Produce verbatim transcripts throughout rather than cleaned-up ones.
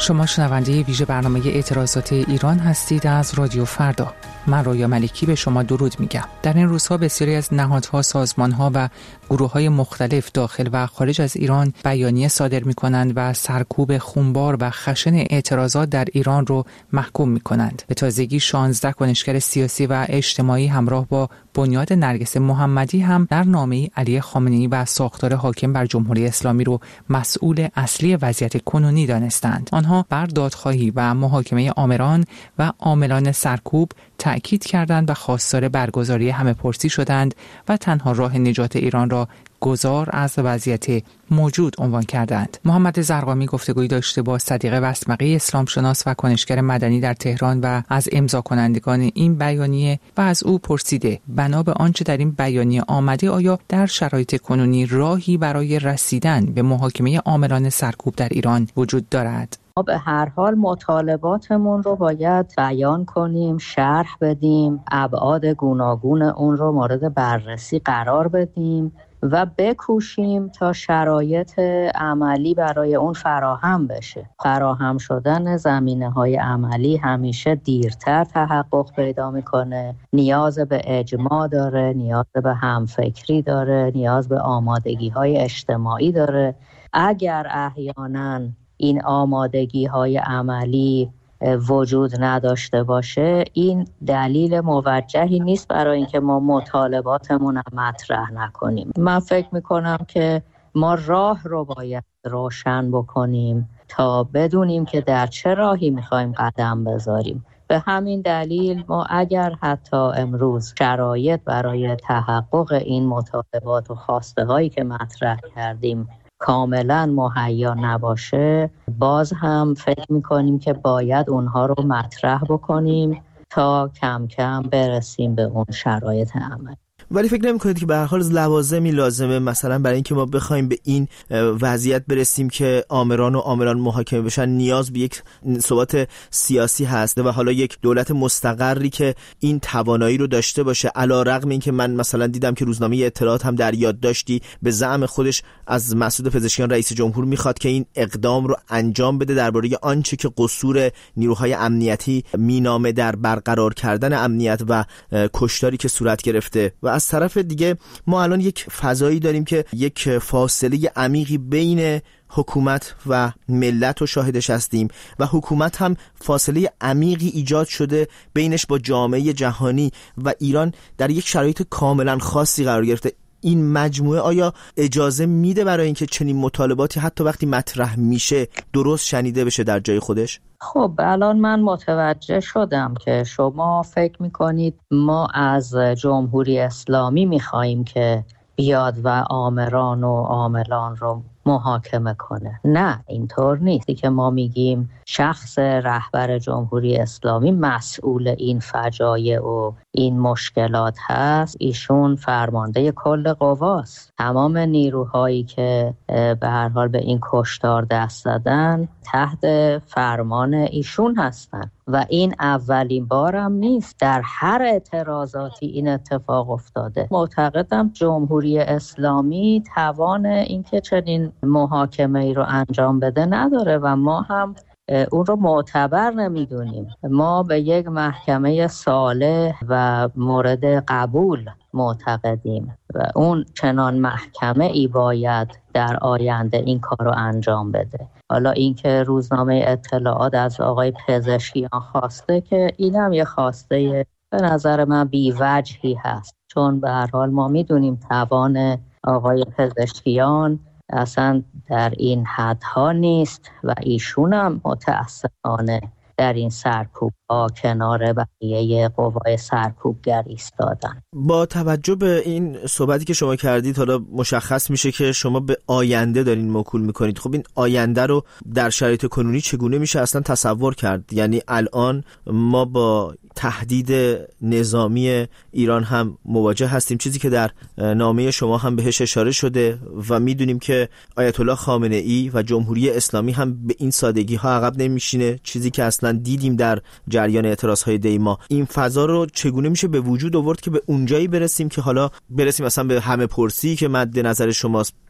شما شنونده ویژه برنامه اعتراضات ایران هستید از رادیو فردا. من رویا ملکی به شما درود میگم. در این روزها بسیاری از نهادها، سازمانها و گروه‌های مختلف داخل و خارج از ایران بیانیه صادر می‌کنند و سرکوب خونبار و خشن اعتراضات در ایران رو محکوم می‌کنند. به تازگی شانزده کنشگر سیاسی و اجتماعی همراه با بنیاد نرگس محمدی هم در نامه‌ای علی خامنه‌ای و ساختار حاکم بر جمهوری اسلامی رو مسئول اصلی وضعیت کنونی دانستند. آنها بر دادخواهی و محاکمه آمران و عاملان سرکوب تأکید کردند و خواستار برگزاری همه‌پرسی شدند و تنها راه نجات ایران را گذار از وضعیت موجود عنوان کردند. محمد زرقامی گفتگویی داشته با صدیق وسمقی، اسلام شناس و کنشگر مدنی در تهران و از امضا کنندگان این بیانیه و از او پرسیده بنا به آنچه در این بیانیه آمده آیا در شرایط کنونی راهی برای رسیدن به محاکمه عاملان سرکوب در ایران وجود دارد؟ ما به هر حال مطالباتمون رو باید بیان کنیم، شرح بدیم، ابعاد گوناگون اون رو مورد بررسی قرار بدیم و بکوشیم تا شرایط عملی برای اون فراهم بشه. فراهم شدن زمینه‌های عملی همیشه دیرتر تحقق پیدا میکنه. نیاز به اجماع داره، نیاز به همفکری داره، نیاز به آمادگی‌های اجتماعی داره. اگر احیاناً این آمادگی‌های عملی وجود نداشته باشه، این دلیل موجهی نیست برای اینکه ما مطالباتمون مطرح نکنیم. من فکر میکنم که ما راه رو باید روشن بکنیم تا بدونیم که در چه راهی میخوایم قدم بذاریم. به همین دلیل ما اگر حتی امروز شرایط برای تحقق این مطالبات و خواسته هایی که مطرح کردیم کاملا مهیا نباشه، باز هم فکر میکنیم که باید اونها رو مطرح بکنیم تا کم کم برسیم به اون شرایط عمل. ولی فکر نمی کنید که به هر حال لوازمی لازمه مثلا برای اینکه ما بخوایم به این وضعیت برسیم که آمران و عاملان محاکمه بشن نیاز به یک ثبات سیاسی هست و حالا یک دولت مستقری که این توانایی رو داشته باشه، علیرغم اینکه من مثلا دیدم که روزنامه اطلاعات هم در یادداشتی به زعم خودش از مسعود پزشکیان رئیس جمهور میخواد که این اقدام رو انجام بده درباره آنچه که قصور نیروهای امنیتی مینامه در برقرار کردن امنیت و کشتاری که صورت گرفته. و از طرف دیگه ما الان یک فضایی داریم که یک فاصله عمیقی بین حکومت و ملت رو شاهدش هستیم و حکومت هم فاصله عمیقی ایجاد شده بینش با جامعه جهانی و ایران در یک شرایط کاملا خاصی قرار گرفته. این مجموعه آیا اجازه میده برای اینکه چنین مطالباتی حتی وقتی مطرح میشه درست شنیده بشه در جای خودش؟ خب الان من متوجه شدم که شما فکر میکنید ما از جمهوری اسلامی میخواییم که بیاد و آمران و عاملان رو محاکمه کنه. نه، اینطور نیست که ما میگیم شخص رهبر جمهوری اسلامی مسئول این فجایع و این مشکلات هست. ایشون فرمانده کل قواست. تمام نیروهایی که به هر حال به این کشتار دست زدن تحت فرمان ایشون هستن و این اولین بارم نیست. در هر اعتراضاتی این اتفاق افتاده. معتقدم جمهوری اسلامی توان اینکه چنین محاکمه ای رو انجام بده نداره و ما هم اون رو معتبر نمیدونیم. ما به یک محکمه صالح و مورد قبول معتقدیم و اون چنان محکمه ای باید در آینده این کار رو انجام بده. حالا اینکه روزنامه اطلاعات از آقای پزشکیان خواسته که اینم یه خواسته به نظر من بی‌وجهی هست، چون به هر حال ما میدونیم توان آقای پزشکیان اصلا در این حدها نیست و ایشون هم متاسفانه در این سرکوب ها کنار بقیه قوای سرکوبگر ایستادن. با توجه به این صحبتی که شما کردید حالا مشخص میشه که شما به آینده دارین موکول میکنید. خب این آینده رو در شرایط کنونی چگونه میشه اصلا تصور کرد؟ یعنی الان ما با تهدید نظامی ایران هم مواجه هستیم، چیزی که در نامه شما هم بهش اشاره شده و میدونیم که آیت الله خامنه ای و جمهوری اسلامی هم به این سادگی ها عقب نمیشینه، چیزی که اصلا دیدیم در جریان اعتراض های دیما. این فضا رو چگونه میشه به وجود آورد که به اونجایی برسیم که حالا برسیم مثلا به همه پرسی که مد نظر شماست،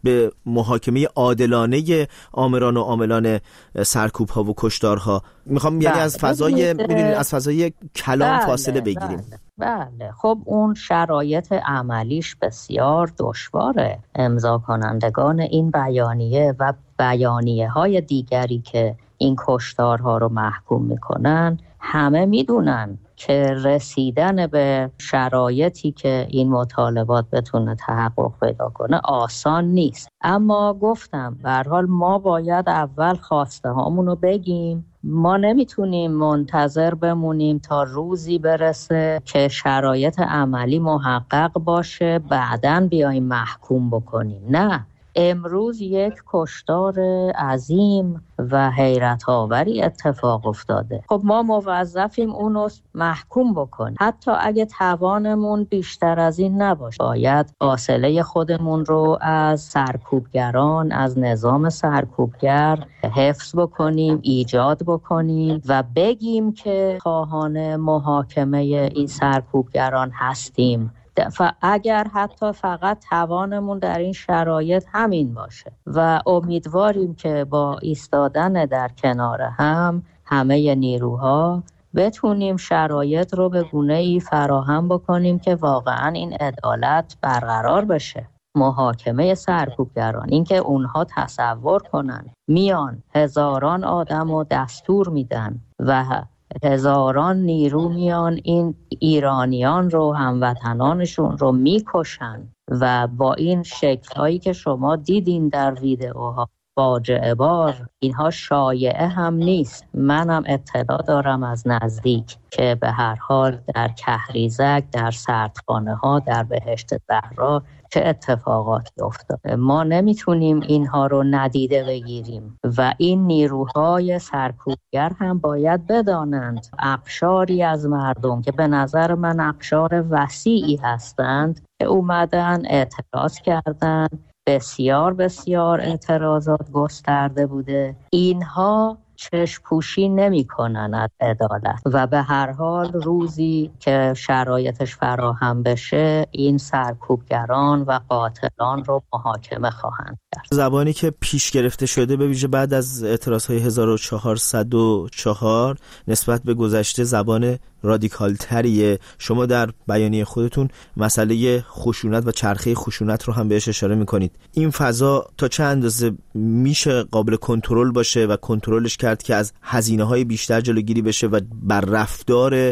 به محاکمه عادلانه آمران و عاملان سرکوب ها و کشتارها. میخوام یعنی از فضای میدونید از فضای کلام بله، فاصله بگیریم. بله. بله خب اون شرایط عملیش بسیار دشواره. امضا کنندگان این بیانیه و بیانیه های دیگری که این کشتارها رو محکوم میکنن همه میدونن که رسیدن به شرایطی که این مطالبات بتونه تحقق پیدا کنه آسان نیست. اما گفتم به هر حال ما باید اول خواسته هامونو بگیم. ما نمیتونیم منتظر بمونیم تا روزی برسه که شرایط عملی محقق باشه بعداً بیایم محکوم بکنیم. نه، امروز یک کشتار عظیم و حیرت آوری اتفاق افتاده. خب ما موظفیم اونو محکوم بکنیم، حتی اگه توانمون بیشتر از این نباشه. باید فاصله خودمون رو از سرکوبگران، از نظام سرکوبگر حفظ بکنیم، ایجاد بکنیم و بگیم که خواهان محاکمه این سرکوبگران هستیم. اگر حتی فقط توانمون در این شرایط همین باشه و امیدواریم که با ایستادن در کنار هم همه نیروها بتونیم شرایط رو به گونه‌ای فراهم بکنیم که واقعا این عدالت برقرار بشه. محاکمه سرکوبگران، اینکه اونها تصور کنن میان هزاران آدم رو دستور میدن و هزاران نیرو میان این ایرانیان رو، هموطنانشون رو میکشن و با این شکل‌هایی که شما دیدین در ویدئوها فاجعه بار، اینها شایعه هم نیست. منم اطلاع دارم از نزدیک که به هر حال در کهریزک، در سردخانه ها، در بهشت زهرا چه اتفاقاتی افتاده. ما نمیتونیم اینها رو ندیده بگیریم و این نیروهای سرکوبگر هم باید بدانند اقشاری از مردم که به نظر من اقشار وسیعی هستند که اومدن اعتراض کردن، بسیار بسیار اعتراضات گسترده بوده، اینها چشم پوشی نمی کنن از عدالت و به هر حال روزی که شرایطش فراهم بشه این سرکوبگران و قاتلان رو محاکمه خواهند کرد. زبانی که پیش گرفته شده به ویژه بعد از اعتراضهای هزار و چهارصد و چهار نسبت به گذشته زبان رادیکال تریه. شما در بیانیه خودتون مسئله خشونت و چرخه خشونت رو هم بهش اشاره میکنید. این فضا تا چه اندازه میشه قابل کنترل باشه و کنترلش کرد که از هزینه‌های بیشتر جلوگیری بشه و بر رفتار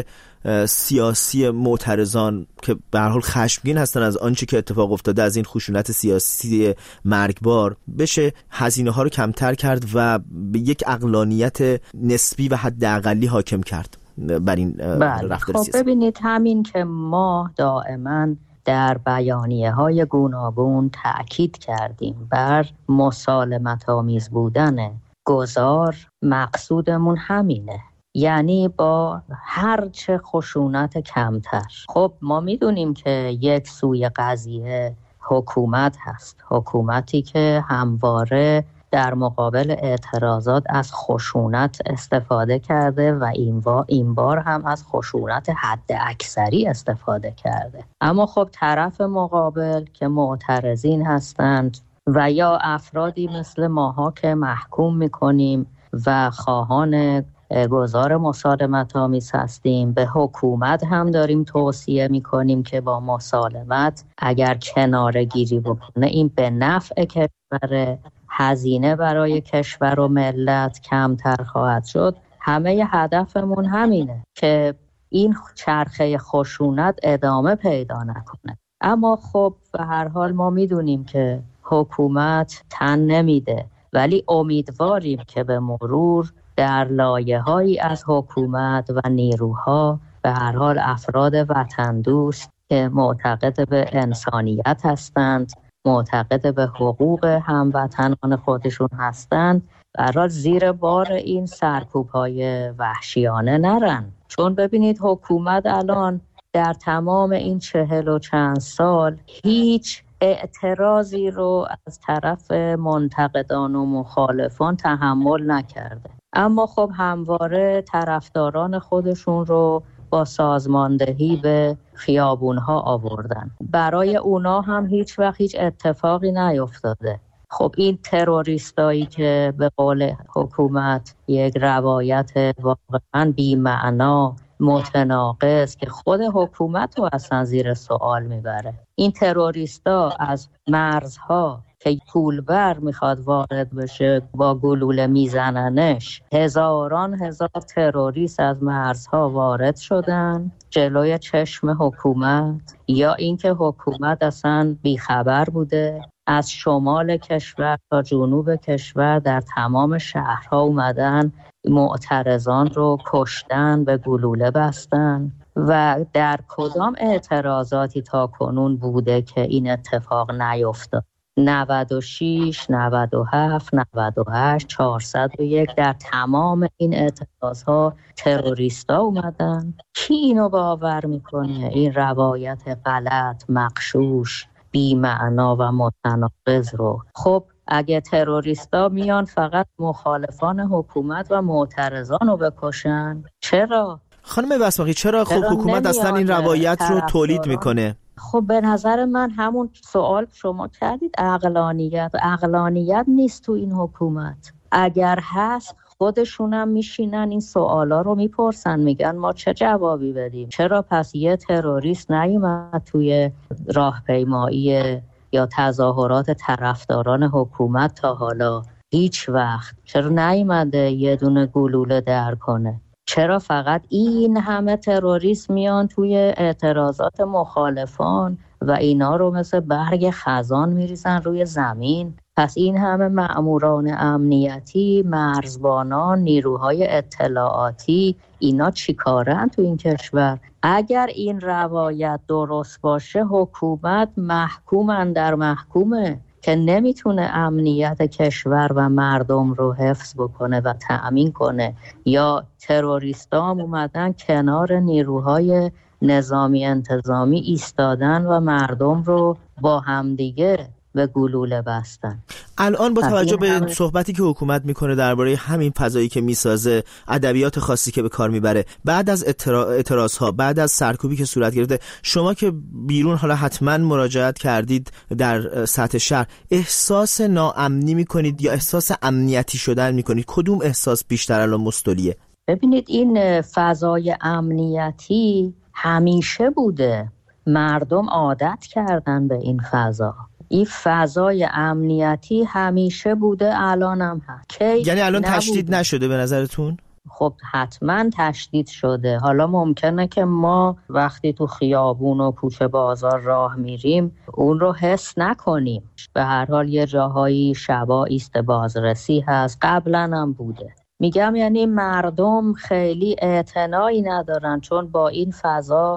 سیاسی معترضان که به هر حال خشمگین هستن از آنچه که اتفاق افتاده، از این خشونت سیاسی مرگبار، بشه هزینه ها رو کمتر کرد و به یک عقلانیت نسبی و حداقلی حاکم کرد بر این رفتار سیاسی؟ خب ببینید، همین که ما دائما در بیانیه های گوناگون تأکید کردیم بر مسالمت آمیز بودن گذار، مقصودمون همینه، یعنی با هر چه خشونت کمتر. خب ما میدونیم که یک سوی قضیه حکومت هست، حکومتی که همواره در مقابل اعتراضات از خشونت استفاده کرده و این بار هم از خشونت حد اکثری استفاده کرده. اما خب طرف مقابل که معترضین هستند و یا افرادی مثل ماها که محکوم میکنیم و خواهان گزار مسالمت آمیز هستیم، به حکومت هم داریم توصیه میکنیم که با مسالمت اگر کناره گیری بکنه این به نفع کشور، هزینه برای کشور و ملت کمتر خواهد شد. همه هدفمون همینه که این چرخه خشونت ادامه پیدا نکنه. اما خب به هر حال ما میدونیم که حکومت تن نمیده، ولی امیدواریم که به مرور در لایه‌هایی از حکومت و نیروها به هر حال افراد وطن دوست که معتقد به انسانیت هستند، معتقد به حقوق هموطنان خودشون هستند، به هر حال زیر بار این سرکوب‌های وحشیانه نرن. چون ببینید حکومت الان در تمام این چهل و چند سال هیچ اعتراضی رو از طرف منتقدان و مخالفان تحمل نکرده، اما خب همواره طرفداران خودشون رو با سازماندهی به خیابونها آوردن. برای اونا هم هیچ وقت هیچ اتفاقی نیفتاده. خب این تروریستایی که به قول حکومت یک روایت واقعا بی‌معنا، متناقض که خود حکومت رو اصلا زیر سوال میبره، این تروریستا از مرزها که پولبر میخواد وارد بشه با گلوله میزننش، هزاران هزار تروریست از مرزها وارد شدن جلوی چشم حکومت، یا اینکه حکومت اصلا بیخبر بوده. از شمال کشور تا جنوب کشور در تمام شهرها اومدن معترضان رو کشتن، به گلوله بستن. و در کدام اعتراضاتی تا کنون بوده که این اتفاق نیفتاد؟ نود و شش، نود و هفت، نود و هشت، چهارصد و یک، در تمام این اعتراضها تروریستا اومدن. کی اینو باور میکنه؟ این روایت غلط، مغشوش، بی‌معنا و متناقض رو. خب اگه تروریستا میان فقط مخالفان حکومت و معترضان رو بکشن، چرا؟ خانم بسماقی چرا خب حکومت اصلا این روایت رو تولید میکنه؟ خب به نظر من همون سوال شما کردید، عقلانیت. عقلانیت نیست تو این حکومت. اگر هست خودشونم میشینن این سوالا رو میپرسن، میگن ما چه جوابی بدیم؟ چرا پس یه تروریست نیومد توی راهپیمایی یا تظاهرات طرفداران حکومت تا حالا؟ هیچ وقت. چرا نیومده یه دونه گلوله در کنه؟ چرا فقط این همه تروریست میان توی اعتراضات مخالفان و اینا رو مثل برگ خزان میریزن روی زمین؟ پس این همه مأموران امنیتی، مرزبانان، نیروهای اطلاعاتی، اینا چی کارن تو این کشور؟ اگر این روایت درست باشه، حکومت محکومن در محکومه که نمیتونه امنیت کشور و مردم رو حفظ بکنه و تأمین کنه. یا تروریستان اومدن کنار نیروهای نظامی انتظامی ایستادن و مردم رو با همدیگه به گلوله بستن. الان با توجه به همه... صحبتی که حکومت میکنه درباره همین فضایی که میسازه، ادبیات خاصی که به کار میبره، بعد از اعتراض ها، بعد از سرکوبی که صورت گرفته، شما که بیرون حالا حتما مراجعت کردید در سطح شهر، احساس ناامنی میکنید یا احساس امنیتی شدن میکنید؟ کدوم احساس بیشتر الان مستولیه؟ ببینید این فضای امنیتی همیشه بوده، مردم عادت کردن به این فضا. این فضای امنیتی همیشه بوده، الان هم هست. یعنی الان نبوده. تشدید نشده به نظرتون؟ خب حتما تشدید شده. حالا ممکنه که ما وقتی تو خیابون و کوچه بازار راه میریم اون رو حس نکنیم. به هر حال یه جاهایی شبا ایست بازرسی هست، قبلا هم بوده. میگم یعنی مردم خیلی اعتنایی ندارن، چون با این فضا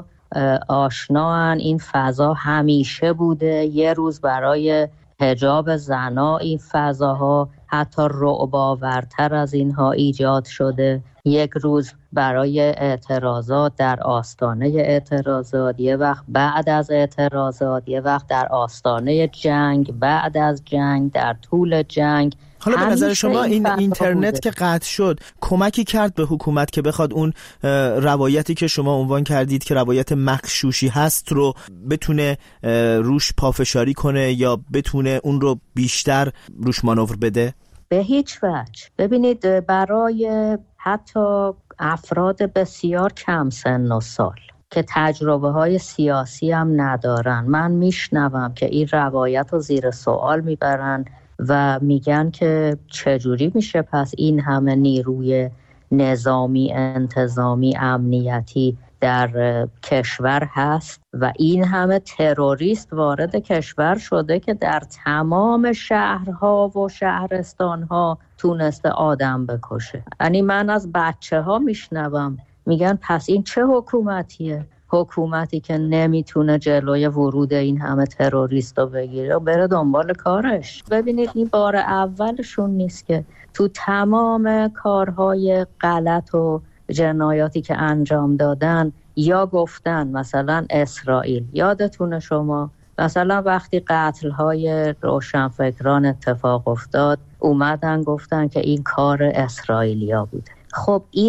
آشناان. این فضا همیشه بوده. یه روز برای حجاب زنا این فضاها حتی رعب‌آورتر از اینها ایجاد شده. یک روز برای اعتراضات در آستانه اعتراضات، یه وقت بعد از اعتراضات، یه وقت در آستانه جنگ، بعد از جنگ، در طول جنگ. حالا به نظر شما این اینترنت بوده. که قطع شد کمکی کرد به حکومت که بخواد اون روایتی که شما عنوان کردید که روایت مغشوشی هست رو بتونه روش پافشاری کنه یا بتونه اون رو بیشتر روش مانور بده؟ به هیچ وجه. ببینید برای حتی افراد بسیار کم سن و سال که تجربه های سیاسی هم ندارن، من میشنوم که این روایت رو زیر سوال میبرن و میگن که چجوری میشه پس این همه نیروی نظامی، انتظامی، امنیتی در کشور هست و این همه تروریست وارد کشور شده که در تمام شهرها و شهرستانها تونسته آدم بکشه. یعنی من از بچه ها میشنوم میگن پس این چه حکومتیه؟ حکومتی که نمیتونه جلوی ورود این همه تروریست رو بگیره و بره دنبال کارش. ببینید این بار اولشون نیست که تو تمام کارهای غلط و جنایاتی که انجام دادن یا گفتن مثلا اسرائیل. یادتونه شما مثلا وقتی قتل‌های روشنفکران اتفاق افتاد اومدن گفتن که این کار اسرائیلیا بوده. خب این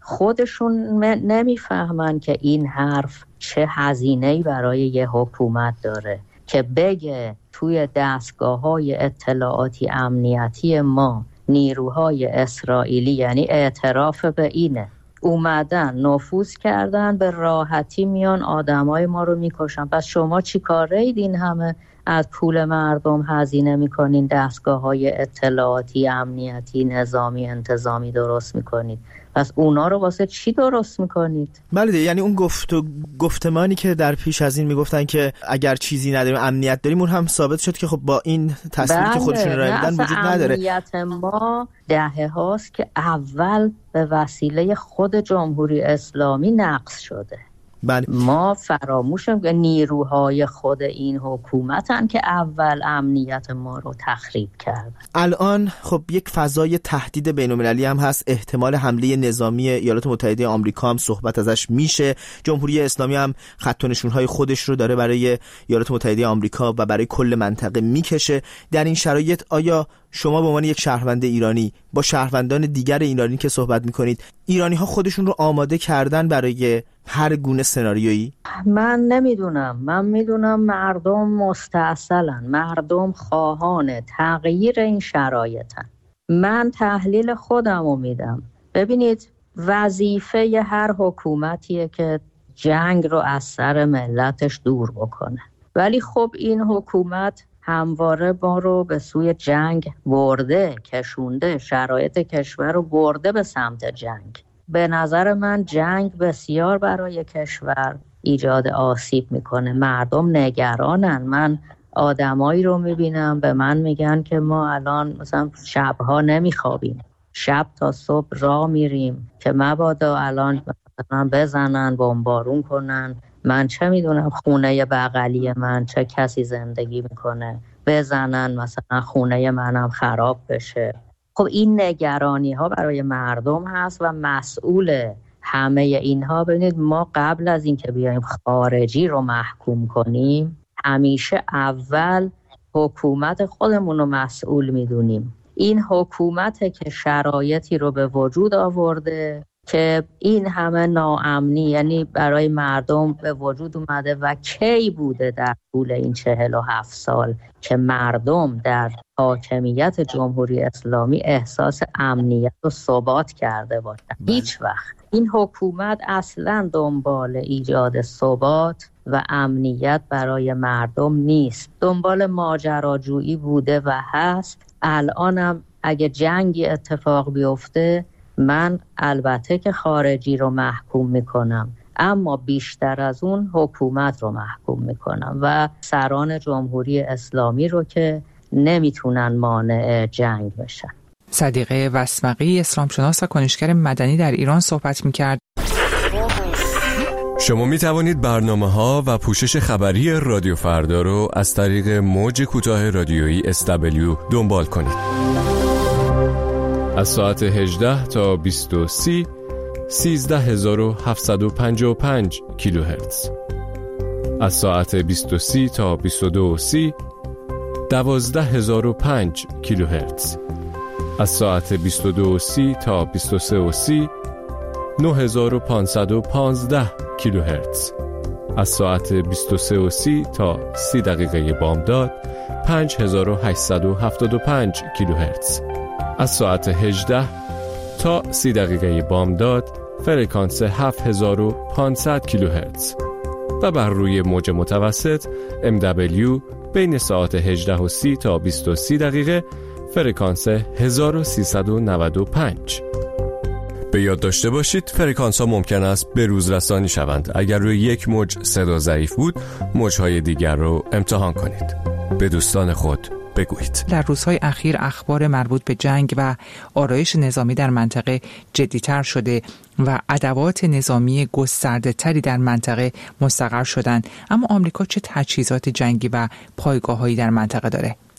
خودشون نمیفهمن که این حرف چه هزینه‌ای برای یه حکومت داره که بگه توی دستگاه‌های اطلاعاتی امنیتی ما نیروهای اسرائیلی، یعنی اعتراف به اینه، اومدن نفوذ کردن، به راحتی میان آدمای ما رو میکشن. پس شما چی کاره اید این همه از پول مردم هزینه میکنین دستگاه‌های اطلاعاتی امنیتی نظامی انتظامی درست میکنید؟ پس اونا رو واسه چی درست میکنید؟ بله، یعنی اون گفت و گفتمانی که در پیش از این میگفتن که اگر چیزی نداریم امنیت داریم، اون هم ثابت شد که خب با این تصویری بله، که خودشون راه میدن وجود نداره. امنیت ما دهه هاست که اول به وسیله خود جمهوری اسلامی نقض شده. بله. ما فراموشیم که نیروهای خود این حکومتن که اول امنیت ما رو تخریب کردن. الان خب یک فضای تهدید بین‌المللی هم هست، احتمال حمله نظامی ایالات متحده آمریکا هم صحبت ازش میشه. جمهوری اسلامی هم خط و نشون‌های خودش رو داره برای ایالات متحده آمریکا و برای کل منطقه میکشه. در این شرایط آیا شما به عنوان یک شهروند ایرانی با شهروندان دیگر ایرانی که صحبت میکنید، ایرانی ها خودشون رو آماده کردن برای هر گونه سناریویی؟ من نمیدونم. من میدونم مردم مستعسلن، مردم خواهان تغییر این شرایطن. من تحلیل خودم رو میدم. ببینید، وظیفه هر حکومتیه که جنگ رو از سر ملتش دور بکنه، ولی خب این حکومت همواره ما رو به سوی جنگ برده، کشونده، شرایط کشور رو برده به سمت جنگ. به نظر من جنگ بسیار برای کشور ایجاد آسیب میکنه. مردم نگرانن. من آدمایی رو میبینم به من میگن که ما الان مثلا شبها نمیخوابیم، شب تا صبح راه میریم که مبادا الان مثلا بزنن، بمبارون کنن. من چه میدونم خونه بغلی من چه کسی زندگی میکنه، بزنن مثلا خونه منم خراب بشه. خب این نگرانی ها برای مردم هست و مسئول همه اینها. ببینید، ما قبل از اینکه بیایم خارجی رو محکوم کنیم، همیشه اول حکومت خودمون رو مسئول میدونیم. این حکومته که شرایطی رو به وجود آورده که این همه ناامنی یعنی برای مردم به وجود اومده. و کی بوده در طول این چهل و هفت سال که مردم در حاکمیت جمهوری اسلامی احساس امنیت و ثبات کرده باشن؟ هیچ وقت. این حکومت اصلا دنبال ایجاد ثبات و امنیت برای مردم نیست، دنبال ماجراجویی بوده و هست. الانم اگه جنگی اتفاق بیفته، من البته که خارجی رو محکوم میکنم، اما بیشتر از اون حکومت رو محکوم میکنم و سران جمهوری اسلامی رو که نمیتونن مانع جنگ بشن. صدیقه وسمقی، اسلامشناس و کنشگر مدنی در ایران صحبت میکرد. شما می توانید برنامه‌ها و پوشش خبری رادیو فردا رو از طریق موج کوتاه رادیویی اس دبلیو دنبال کنید. از ساعت هجده تا بیست و سه سیزده هزار و هفتصد و پنجاه و پنج کیلوهرتز. از ساعت بیست و سه تا بیست و دو و سی دوازده هزار و پنج کیلوهرتز. از ساعت بیست و دو و سی تا بیست و سه و سی نه هزار و پانصد و پانزده کیلوهرتز. از ساعت بیست و سه و سی تا سی دقیقه بامداد پنج هزار و هشتصد و هفتاد و پنج کیلوهرتز. از ساعت هجده تا سی دقیقه بامداد فرکانس هفت هزار و پانصد کیلوهرتز و بر روی موج متوسط ام دبلیو بین ساعت هجده و سی تا بیست و سه دقیقه فرکانس هزار و سیصد و نود و پنج. به یاد داشته باشید فرکانس ها ممکن است به روز رسانی شوند. اگر روی یک موج صدا ضعیف بود، موجهای دیگر رو امتحان کنید. به دوستان خود بگویید. در روزهای اخیر اخبار مربوط به جنگ و آرایش نظامی در منطقه جدی‌تر شده و ادوات نظامی گسترده‌تری در منطقه مستقر شدند. اما آمریکا چه تجهیزات جنگی و پایگاه‌هایی در منطقه داره؟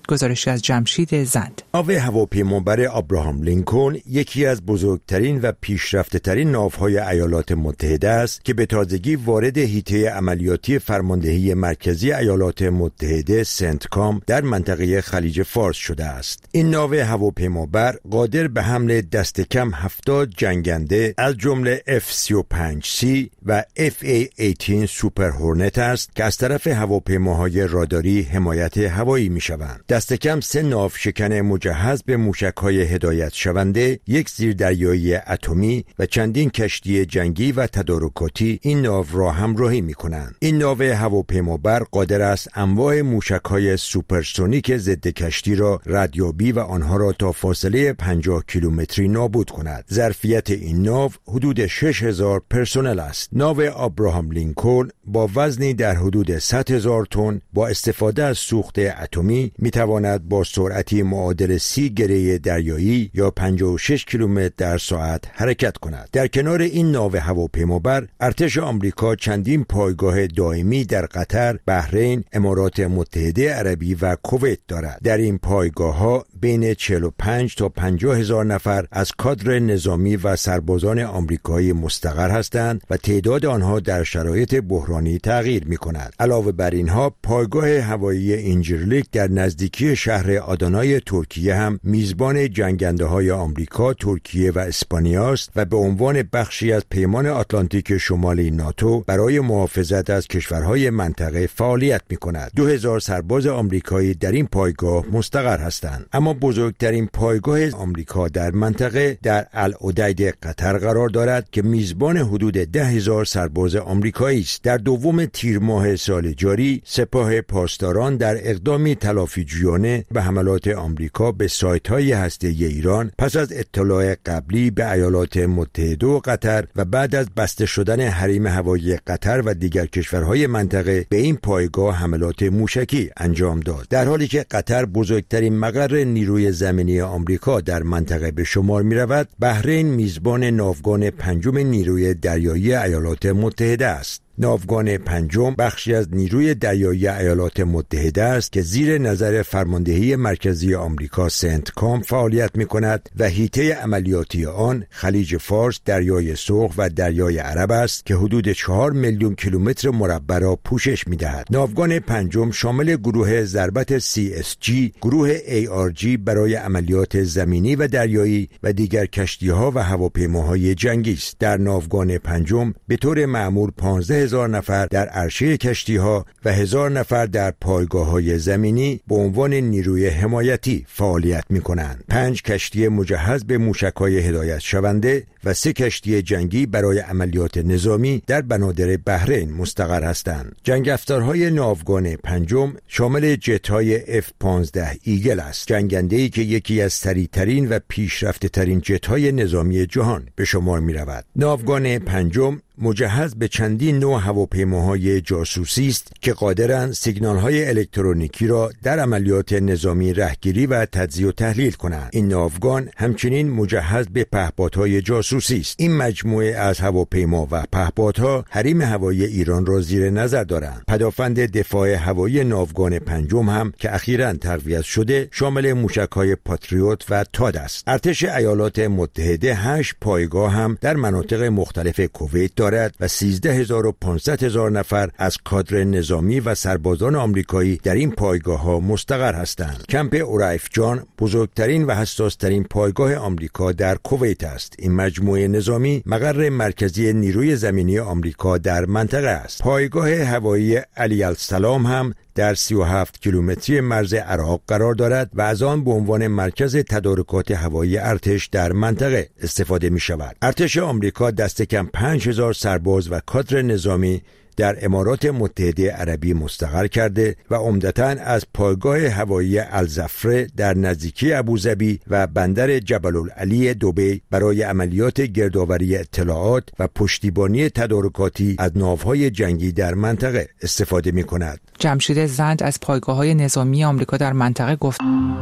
گزارشی از جمشید زند. ناو هواپیمابر ابراهام لینکلن یکی از بزرگترین و پیشرفته‌ترین ناوهای ایالات متحده است که به تازگی وارد حیطه عملیاتی فرماندهی مرکزی ایالات متحده سنتکام در منطقه خلیج فارس شده است. این ناو هواپیمابر قادر به حمل دست کم هفتاد جنگنده از جمله اف سی و پنج سی و اف ای هجده سوپر هورنت است که از طرف هواپیماهای راداری حمایت هوایی می‌شوند. دست کم سه ناوشکن مجهز به موشک‌های هدایت شونده، یک زیردریایی اتمی و چندین کشتی جنگی و تدارکاتی این ناو را همراهی می‌کنند. این ناو هواپیمابر قادر است انواع موشک‌های سوپرسونیک ضد کشتی را ردیابی و آنها را تا فاصله پنجاه کیلومتری نابود کند. ظرفیت این ناو حدود شش هزار پرسنل است. ناو ابراهام لینکلن با وزنی در حدود صد هزار تن با استفاده از سوخت اتمی میتواند با سرعتی معادل سی گره دریایی یا پنجاه و شش کیلومتر در ساعت حرکت کند. در کنار این ناو هواپیمابر ارتش آمریکا چندین پایگاه دائمی در قطر، بحرین، امارات متحده عربی و کویت دارد. در این پایگاه‌ها بین چهل و پنج تا پنجاه هزار نفر از کادر نظامی و سربازان آمریکایی مستقر هستند و تعداد آنها در شرایط بحرانی تغییر می‌کند. علاوه بر اینها پایگاه هوایی اینجرلیک در نزدیکی شهر آدانای ترکیه هم میزبان جنگنده‌های آمریکا، ترکیه و اسپانیا است و به عنوان بخشی از پیمان آتلانتیک شمالی ناتو برای محافظت از کشورهای منطقه فعالیت می‌کند. دو هزار سرباز آمریکایی در این پایگاه مستقر هستند. اما بزرگترین پایگاه آمریکا در منطقه در العدید قطر قرار دارد که میزبان حدود ده هزار سرباز آمریکایی است. در دوم تیر ماه سال جاری سپاه پاسداران در اقدامی تلافیجویانه به حملات آمریکا به سایت‌های هسته‌ای ایران پس از اطلاع قبلی به ایالات متحده و قطر و بعد از بسته شدن حریم هوایی قطر و دیگر کشورهای منطقه به این پایگاه حملات موشکی انجام داد. در حالی که قطر بزرگترین مقر نیروی زمینی آمریکا در منطقه به شمار می‌رود، بحرین میزبان ناوگان پنجم نیروی دریایی ایالات متحده است. ناوگان پنجم بخشی از نیروی دریایی ایالات متحده است که زیر نظر فرماندهی مرکزی آمریکا سنتکام فعالیت می‌کند و حیطه عملیاتی آن خلیج فارس، دریای سرخ و دریای عرب است که حدود چهار میلیون کیلومتر مربع را پوشش می‌دهد. ناوگان پنجم شامل گروه ضربت سی اس جی، گروه ای آر جی برای عملیات زمینی و دریایی و دیگر کشتی‌ها و هواپیماهای جنگی است. در ناوگان پنجم به طور معمول پانزده هزار نفر در عرشه کشتی‌ها و هزار نفر در پایگاه‌های زمینی به عنوان نیروی حمایتی فعالیت می‌کنند. پنج کشتی مجهز به موشک‌های هدایت شونده و سه کشتی جنگی برای عملیات نظامی در بنادر بحرین مستقر هستند. جنگ افزارهای ناوگان پنجم شامل جت‌های اف پانزده ایگل است، جنگنده‌ای که یکی از سریع‌ترین و پیشرفته‌ترین جت‌های نظامی جهان به شمار می‌رود. ناوگان پنجم مجهز به چندین نوع هواپیماهای جاسوسی است که قادرند سیگنال‌های الکترونیکی را در عملیات نظامی رهگیری و تجزیه و تحلیل کنند. این ناوگان همچنین مجهز به پهپادهای جاسوسی است. این مجموعه از هواپیما و پهپادها حریم هوایی ایران را زیر نظر دارند. پدافند دفاع هوایی ناوگان پنجم هم که اخیراً تقویت شده شامل موشک‌های پاتریوت و تاد است. ارتش ایالات متحده هشت پایگاه هم در مناطق مختلف کویت دارد و سیزده هزار و پانصد هزار نفر از کادر نظامی و سربازان آمریکایی در این پایگاه‌ها مستقر هستند. کمپ اورایف جان بزرگترین و حساس‌ترین پایگاه آمریکا در کویت است. این مجموعه نظامی مقر مرکزی نیروی زمینی آمریکا در منطقه است. پایگاه هوایی علی السلام هم در سی و هفت کیلومتری مرز عراق قرار دارد و از آن به عنوان مرکز تدارکات هوایی ارتش در منطقه استفاده می شود. ارتش آمریکا دست کم پنج هزار سرباز و کادر نظامی در امارات متحده عربی مستقر کرده و عمدتاً از پایگاه هوایی الزفره در نزدیکی ابوظبی و بندر جبل العلی دبی برای عملیات گردآوری اطلاعات و پشتیبانی تدارکاتی از ناوهای جنگی در منطقه استفاده می کند. جمشید زند از پایگاه‌های نظامی آمریکا در منطقه گفت: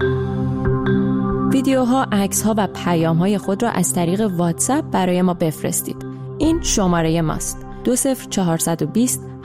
ویدیوها، عکس‌ها و پیام‌های خود را از طریق واتساپ برای ما بفرستید. این شماره ماست: دو صفر چهارصد و بیست هفتاد و دو پنجاه و نه هفتاد هزار.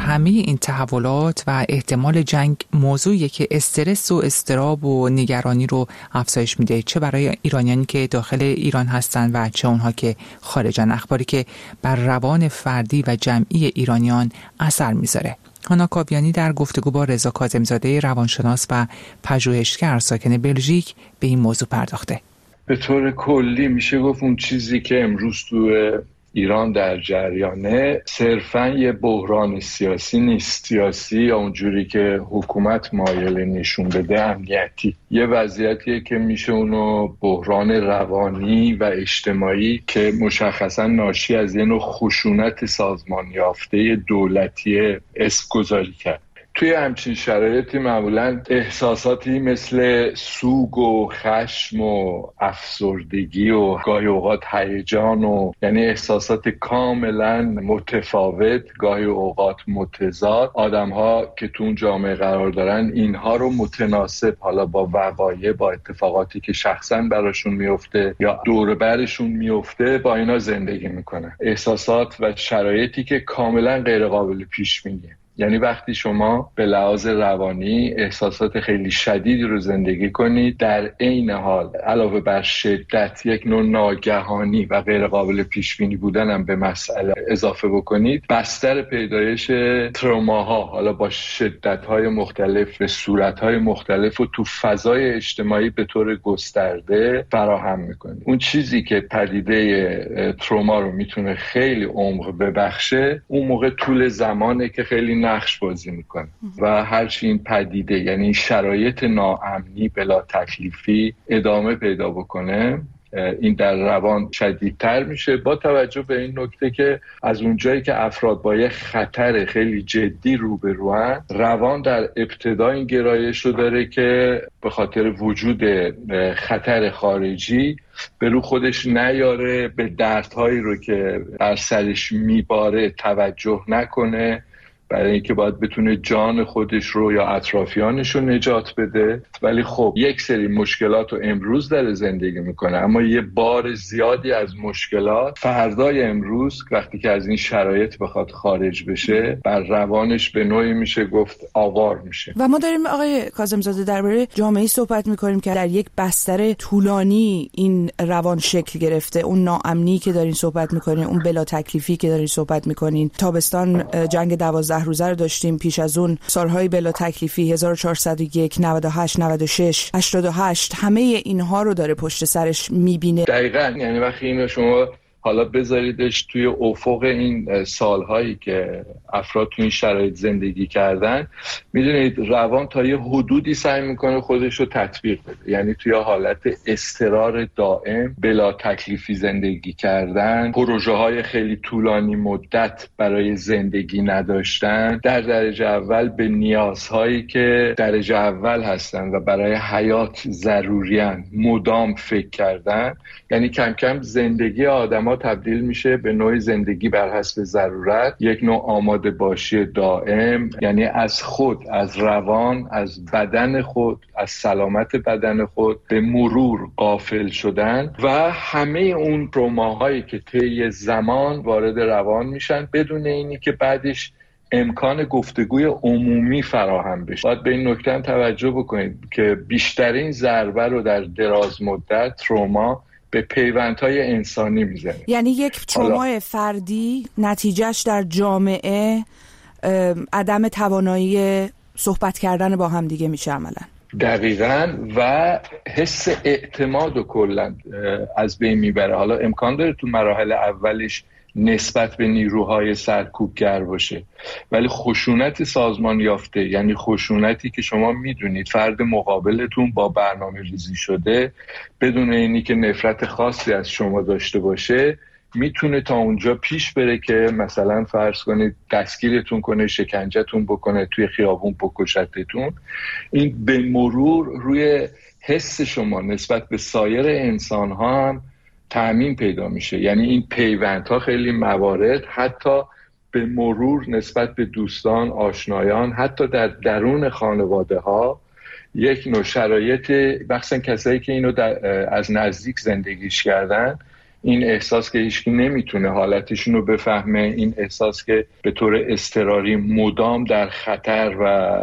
همه این تحولات و احتمال جنگ موضوعیه که استرس و اضطراب و نگرانی رو افزایش میده، چه برای ایرانیانی که داخل ایران هستن و چه اونها که خارجن، اخباری که بر روان فردی و جمعی ایرانیان اثر میذاره. هانا کاویانی در گفتگو با رضا کاظمی‌زاده روانشناس و پژوهشگر ساکن بلژیک به این موضوع پرداخته. به طور کلی میشه گفت اون چیزی که امروز تو ایران در جریانه صرفاً یه بحران سیاسی نیست، سیاسی یا اونجوری که حکومت مایل نشون بده امنیتی، یه وضعیتیه که میشه اونو بحران روانی و اجتماعی که مشخصاً ناشی از یه نوع خشونت سازمان یافته دولتی اسم گذاری کرد. توی همچین شرایطی معمولاً احساساتی مثل سوگ و خشم و افسردگی و گاهی اوقات هیجان و یعنی احساسات کاملاً متفاوت، گاهی اوقات متضاد، آدم‌ها که تو اون جامعه قرار دارن اینها رو متناسب حالا با وقایع، با اتفاقاتی که شخصاً براشون میفته یا دور برشون میفته، با اینا زندگی میکنن. احساسات و شرایطی که کاملاً غیر قابل پیش بینیه. یعنی وقتی شما به لحاظ روانی احساسات خیلی شدیدی رو زندگی کنید، در عین حال علاوه بر شدت یک نوع ناگهانی و غیر قابل پیش بینی بودن هم به مسئله اضافه بکنید، بستر پیدایش تروماها حالا با شدت‌های مختلف به صورت‌های مختلف و تو فضای اجتماعی به طور گسترده فراهم می‌کنید. اون چیزی که پدیده تروما رو میتونه خیلی عمق ببخشه، اون موقع طول زمانه که خیلی نقش بازی میکنه و هرچی این پدیده یعنی شرایط ناامنی بلا تکلیفی ادامه پیدا بکنه، این در روان شدیدتر میشه، با توجه به این نکته که از اونجایی که افراد با یه خطر خیلی جدی روبروان، روان در ابتدا این گرایش رو داره که به خاطر وجود خطر خارجی به رو خودش نیاره، به دردهایی رو که بر سرش میباره توجه نکنه، برای اینکه باید بتونه جان خودش رو یا اطرافیانش رو نجات بده. ولی خب یک سری مشکلات رو امروز داره زندگی میکنه، اما یه بار زیادی از مشکلات فردای امروز وقتی که از این شرایط بخواد خارج بشه، بر روانش به نوعی میشه گفت آوار میشه. و ما داریم آقای کاظمی‌زاده درباره جامعه‌ای صحبت میکنیم که در یک بستر طولانی این روان شکل گرفته، اون ناامنی که دارین صحبت میکنین، اون بلا تکلیفی که دارین صحبت میکنین. تابستان جنگ دوازده روزه رو داشتیم، پیش از اون سالهای بلا تکلیفی هزار و چهارصد و یک، نود و هشت، نود و شش، هشتاد و هشت، همه اینها رو داره پشت سرش میبینه. دقیقاً، یعنی وقتی اینو شما حالا بذاریدش توی افق این سالهایی که افراد توی این شرایط زندگی کردن، میدونید روان تا یه حدودی سعی میکنه خودش رو تطبیق بده، یعنی توی حالت اضطرار دائم، بلا تکلیفی زندگی کردن، پروژه های خیلی طولانی مدت برای زندگی نداشتن، در درجه اول به نیازهایی که درجه اول هستن و برای حیات ضروریان مدام فکر کردن. یعنی کم کم زندگی آدم تبدیل میشه به نوع زندگی بر حسب ضرورت، یک نوع آماده باشی دائم، یعنی از خود، از روان، از بدن خود، از سلامت بدن خود به مرور غافل شدن و همه اون تروماهایی که طی زمان وارد روان میشن بدون اینی که بعدش امکان گفتگوی عمومی فراهم بشه. باید به این نکته هم توجه بکنید که بیشترین ضربه رو در دراز مدت تروما به پیوندهای انسانی میزنه. یعنی یک ترومای فردی نتیجهش در جامعه عدم توانایی صحبت کردن با هم دیگه میشه عملا. دقیقاً، و حس اعتماد و کلا از بین میبره. حالا امکان داره تو مراحل اولش نسبت به نیروهای سرکوبگر باشه، ولی خشونت سازمان یافته، یعنی خشونتی که شما میدونید فرد مقابلتون با برنامه ریزی شده بدون اینی که نفرت خاصی از شما داشته باشه، میتونه تا اونجا پیش بره که مثلا فرض کنید دستگیرتون کنه، شکنجهتون بکنه، توی خیابون بکشتتون. این به مرور روی حس شما نسبت به سایر انسان ها هم تأمین پیدا میشه. یعنی این پیوندها خیلی موارد حتی به مرور نسبت به دوستان، آشنایان، حتی در درون خانواده ها یک نوع شرایط، مخصوصا کسایی که اینو از نزدیک زندگیش کردن، این احساس که هیچکی نمیتونه حالتشون رو بفهمه، این احساس که به طور اضطراری مدام در خطر و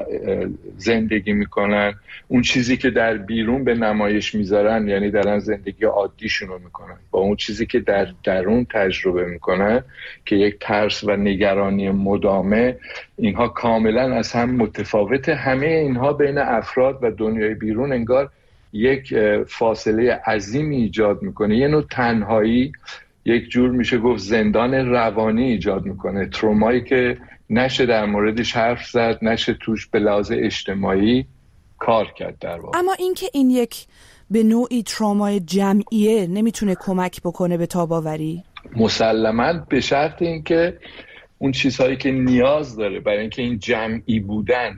زندگی میکنن، اون چیزی که در بیرون به نمایش میذارن یعنی دارن زندگی عادیشون رو میکنن با اون چیزی که در درون تجربه میکنن که یک ترس و نگرانی مدامه، اینها کاملا از هم متفاوته. همه اینها بین افراد و دنیای بیرون انگار یک فاصله عظیمی ایجاد میکنه، یه نوع تنهایی، یک جور میشه گفت زندان روانی ایجاد میکنه، ترومایی که نشه در موردش حرف زد، نشه توش به لحاظ اجتماعی کار کرد در واقع. اما اینکه این یک به نوعی ترومای جمعیه نمیتونه کمک بکنه به تاب‌آوری؟ مسلماً به شرط اینکه اون چیزهایی که نیاز داره برای اینکه این جمعی بودن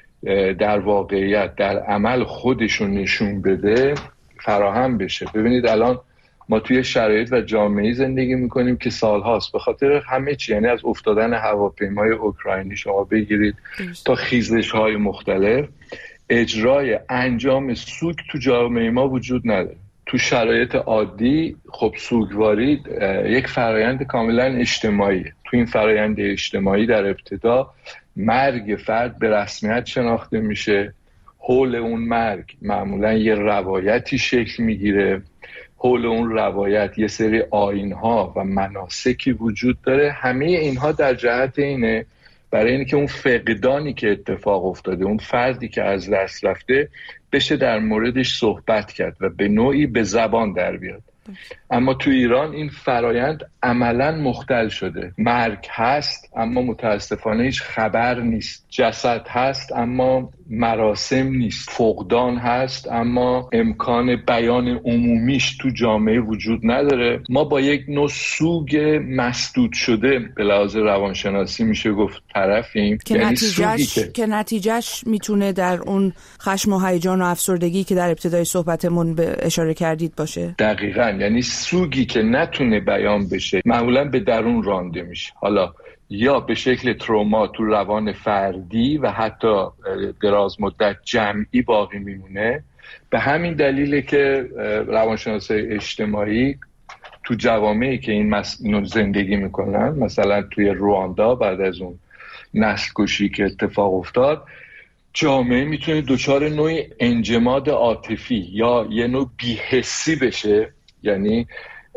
در واقعیت در عمل خودشون نشون بده فراهم بشه. ببینید الان ما توی شرایط و جامعه زندگی میکنیم که سالهاست به خاطر همه چی، یعنی از افتادن هواپیمای اوکراینی شما بگیرید تا خیزش‌های مختلف، اجرای انجام سوگ تو جامعه ما وجود نداره. تو شرایط عادی خب سوگواری یک فرایند کاملا اجتماعیه. تو این فرایند اجتماعی در ابتدا مرگ فرد به رسمیت شناخته میشه، حول اون مرگ معمولا یه روایتی شکل میگیره، حول اون روایت یه سری آیین‌ها و مناسکی وجود داره. همه اینها در جهت اینه برای اینکه اون فقدانی که اتفاق افتاده، اون فردی که از دست رفته، بشه در موردش صحبت کرد و به نوعی به زبان در بیاد. اما تو ایران این فرایند عملاً مختل شده. مرگ هست اما متاسفانه هیچ خبر نیست، جسد هست اما مراسم نیست، فقدان هست اما امکان بیان عمومیش تو جامعه وجود نداره. ما با یک نوع سوگ مسدود شده به لحاظ روانشناسی میشه گفت طرفیم که یعنی نتیجهش که... که نتیجهش میتونه در اون خشم و هیجان و افسردگی که در ابتدای صحبتمون به اشاره کردید باشه. دقیقاً، یعنی سوگی که نتونه بیان بشه معمولاً به درون رانده میشه، حالا یا به شکل تروما تو روان فردی و حتی دراز مدت جمعی باقی میمونه. به همین دلیله که روانشناسای اجتماعی تو جوامعی که این مس... زندگی میکنن، مثلا توی رواندا بعد از اون نسل کشی که اتفاق افتاد، جامعه میتونه دچار نوعی انجماد عاطفی یا یه نوع بی‌حسی بشه، یعنی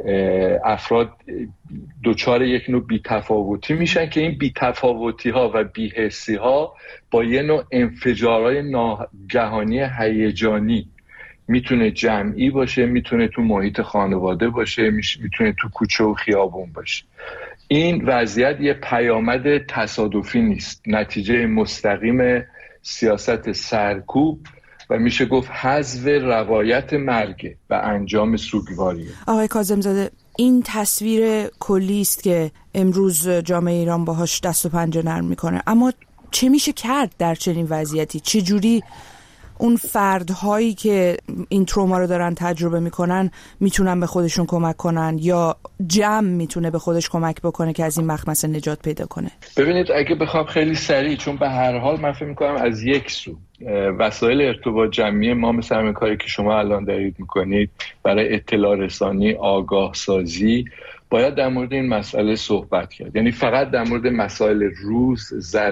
افراد دچار یک نوع بی‌تفاوتی میشن که این بی‌تفاوتی ها و بی‌حسی ها با یه نوع انفجارهای ناگهانی هیجانی، میتونه جمعی باشه، میتونه تو محیط خانواده باشه، میتونه تو کوچه و خیابون باشه. این وضعیت یه پیامد تصادفی نیست، نتیجه مستقیم سیاست سرکوب و میشه گفت حذف روایت مرگ و انجام سوگواریه. آقای کاظم‌زاده، این تصویر کلی است که امروز جامعه ایران باهاش دست و پنجه نرم میکنه، اما چه میشه کرد در چنین وضعیتی؟ چه جوری اون فردهایی که این تروما رو دارن تجربه میکنن میتونن به خودشون کمک کنن یا جمع میتونه به خودش کمک بکنه که از این مخمسه نجات پیدا کنه؟ ببینید اگه بخوام خیلی سریع، چون به هر حال من فکر میکنم از یک سو وسایل ارتباط جمعی ما مثل همین کاری که شما الان دارید میکنید برای اطلاع رسانی، آگاه سازی، باید در مورد این مسئله صحبت کرد. یعنی فقط در مورد مسائل روز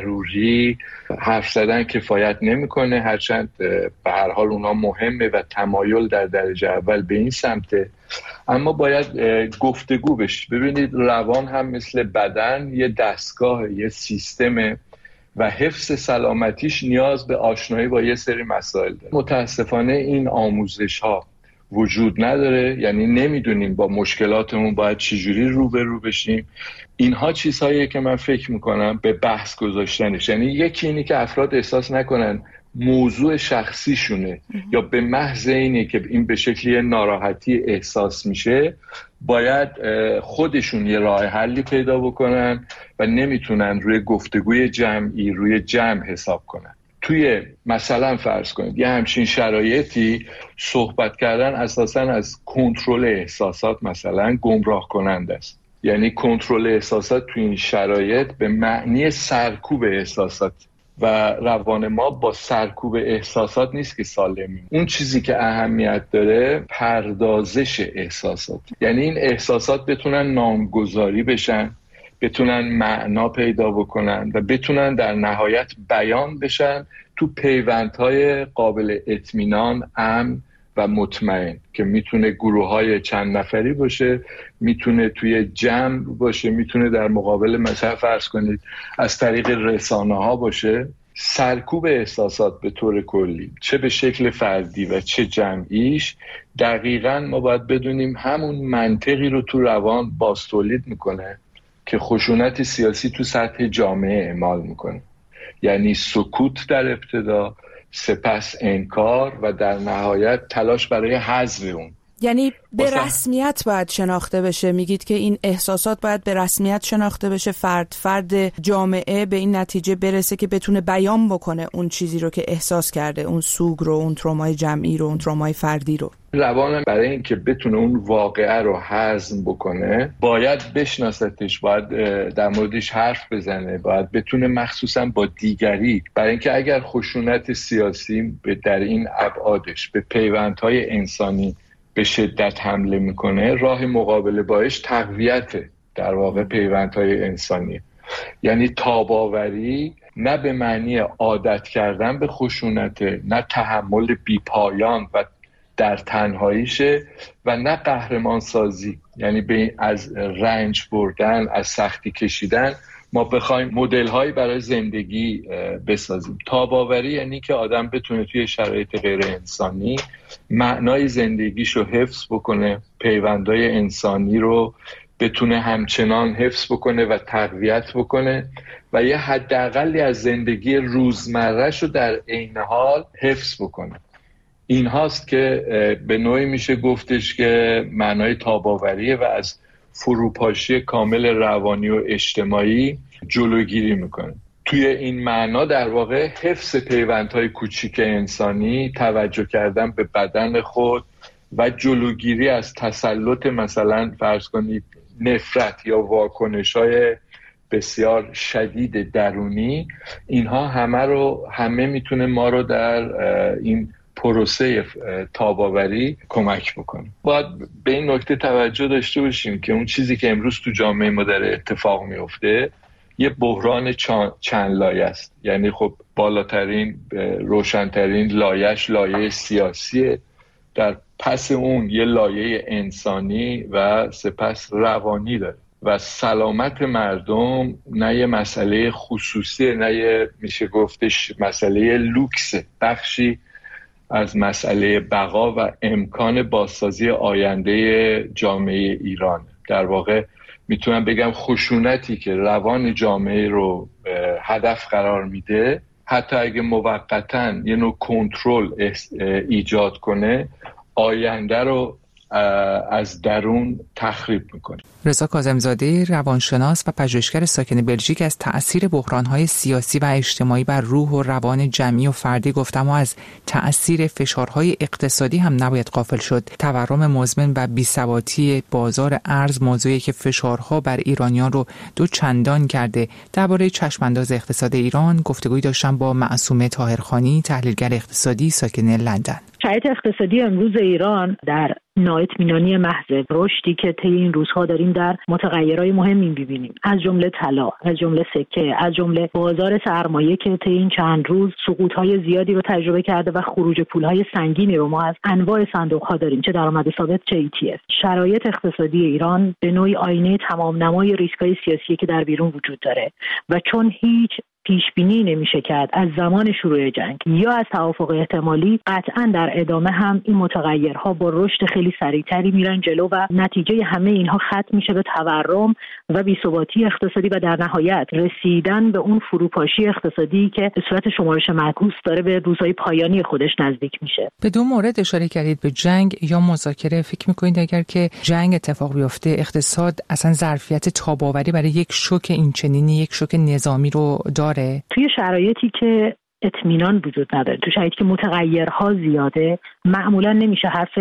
ضروری حرف زدن کفایت نمیکنه، هرچند به هر حال اونها مهمه و تمایل در درجه اول به این سمته، اما باید گفتگو بشه. ببینید روان هم مثل بدن یه دستگاه، یه سیستمه و حفظ سلامتیش نیاز به آشنایی با یه سری مسائل داره. متاسفانه این آموزش ها وجود نداره، یعنی نمیدونیم با مشکلاتمون باید چجوری روبرو بشیم. اینها چیزهاییه که من فکر میکنم به بحث گذاشتنش، یعنی یکی اینی که افراد احساس نکنن موضوع شخصیشونه یا به محض اینه که این به شکلی ناراحتی احساس میشه باید خودشون یه راه حلی پیدا بکنن و نمیتونن روی گفتگوی جمعی، روی جمع حساب کنن. توی مثلا فرض کنید یه همچین شرایطی صحبت کردن اساساً از کنترل احساسات مثلا گمراه کننده است. یعنی کنترل احساسات توی این شرایط به معنی سرکوب احساسات، و روان ما با سرکوب احساسات نیست که سالمیم. اون چیزی که اهمیت داره پردازش احساسات، یعنی این احساسات بتونن نامگذاری بشن، بتونن معنا پیدا بکنن و بتونن در نهایت بیان بشن تو پیوندهای قابل اطمینان، امن و مطمئن که میتونه گروه‌های چند نفری باشه، میتونه توی جمع باشه، میتونه در مقابل مثلا فرض کنید از طریق رسانه‌ها باشه. سرکوب احساسات به طور کلی چه به شکل فردی و چه جمعیش، دقیقاً ما باید بدونیم همون منطقی رو تو روان باستولید میکنه که خشونت سیاسی تو سطح جامعه اعمال میکنه، یعنی سکوت در ابتدا، سپس انکار و در نهایت تلاش برای حذف اون. یعنی به رسمیت باید شناخته بشه. میگید که این احساسات باید به رسمیت شناخته بشه، فرد فرد جامعه به این نتیجه برسه که بتونه بیان بکنه اون چیزی رو که احساس کرده، اون سوگ رو، اون ترومای جمعی رو، اون ترومای فردی رو. روان برای اینکه بتونه اون واقعه رو هضم بکنه باید بشناستش، باید در موردش حرف بزنه، باید بتونه مخصوصا با دیگری، برای اینکه اگر خشونت سیاسی در این ابعادش به پیوندهای انسانی به شدت حمله میکنه، راه مقابله باش تقویت در واقع پیوندهای انسانی، یعنی تاباوری، نه به معنی عادت کردن به خشونت، نه تحمل بیپایان و در تنهاییشه و نه قهرمان سازی، یعنی به از رنج بردن، از سختی کشیدن ما بخوایم مدل هایی برای زندگی بسازیم. تاباوری یعنی که آدم بتونه توی شرایط غیر انسانی معنای زندگیشو حفظ بکنه، پیوندهای انسانی رو بتونه همچنان حفظ بکنه و تقویت بکنه و یه حداقلی از زندگی روزمره‌شو در عین حال حفظ بکنه. این هاست که به نوعی میشه گفتش که معنای تاباوریه و از فروپاشی کامل روانی و اجتماعی جلوگیری میکنه. توی این معنا در واقع حفظ پیوندهای کوچیک انسانی، توجه کردن به بدن خود و جلوگیری از تسلط مثلا فرض کنید نفرت یا واکنش‌های بسیار شدید درونی، اینها همه رو همه میتونه ما رو در این پروسه تاباوری کمک بکنه. باید به این نکته توجه داشته باشیم که اون چیزی که امروز تو جامعه ما داره اتفاق میفته یه بحران چند لایه است. یعنی خب بالاترین روشنترین لایه‌اش لایه سیاسیه، در پس اون یه لایه انسانی و سپس روانی داره و سلامت مردم نه یه مسئله خصوصی، نه یه میشه گفتش مسئله لوکس، بخشی از مسئله بقا و امکان بازسازی آینده جامعه ایران. در واقع میتونم بگم خشونتی که روان جامعه رو هدف قرار میده، حتی اگه موقتاً یه نوع کنترل ایجاد کنه، آینده رو از درون تخریب میکنه. رضا کاظم‌زاده روانشناس و پژوهشگر ساکن بلژیک از تأثیر بحران‌های سیاسی و اجتماعی بر روح و روان جمعی و فردی گفتم و از تأثیر فشارهای اقتصادی هم نباید غافل شد. تورم مزمن و بی‌ثباتی بازار ارز موضوعی که فشارها بر ایرانیان رو دو چندان کرده. درباره چشم‌انداز اقتصاد ایران گفتگویی داشتم با معصومه طاهرخانی، تحلیلگر اقتصادی ساکن لندن. شرایط اقتصادی امروز ایران در نااطمینانی محض، رشدی که طی این روزها داریم در متغیرهای مهمی می‌بینیم، از جمله طلا، از جمله سکه، از جمله بازار سرمایه که طی این چند روز سقوط‌های زیادی رو تجربه کرده و خروج پول‌های سنگینی رو ما از انواع صندوق‌ها داریم، چه درآمد ثابت چه ای تی اف. شرایط اقتصادی ایران به نوعی آینه تمام نمای ریسک‌های سیاسی که در بیرون وجود داره و چون هیچ پیش بینی نمیشه کرد از زمان شروع جنگ یا از توافق احتمالی، قطعا در ادامه هم این متغیرها با رشد خیلی سریعتری میرن جلو و نتیجه همه اینها ختم میشه به تورم و بی‌ثباتی اقتصادی و در نهایت رسیدن به اون فروپاشی اقتصادی که به صورت شمارش معکوس داره به روزهای پایانی خودش نزدیک میشه. به دو مورد اشاره کردید، به جنگ یا مذاکره. فکر میکنید اگر که جنگ اتفاق بیفته اقتصاد اصلا ظرفیت تاباوری برای یک شوک این چنینی، یک شوک نظامی رو داره؟ توی شرایطی که اطمینان وجود نداره، تو شرایطی که متغیرها زیاده، معمولا نمیشه حرف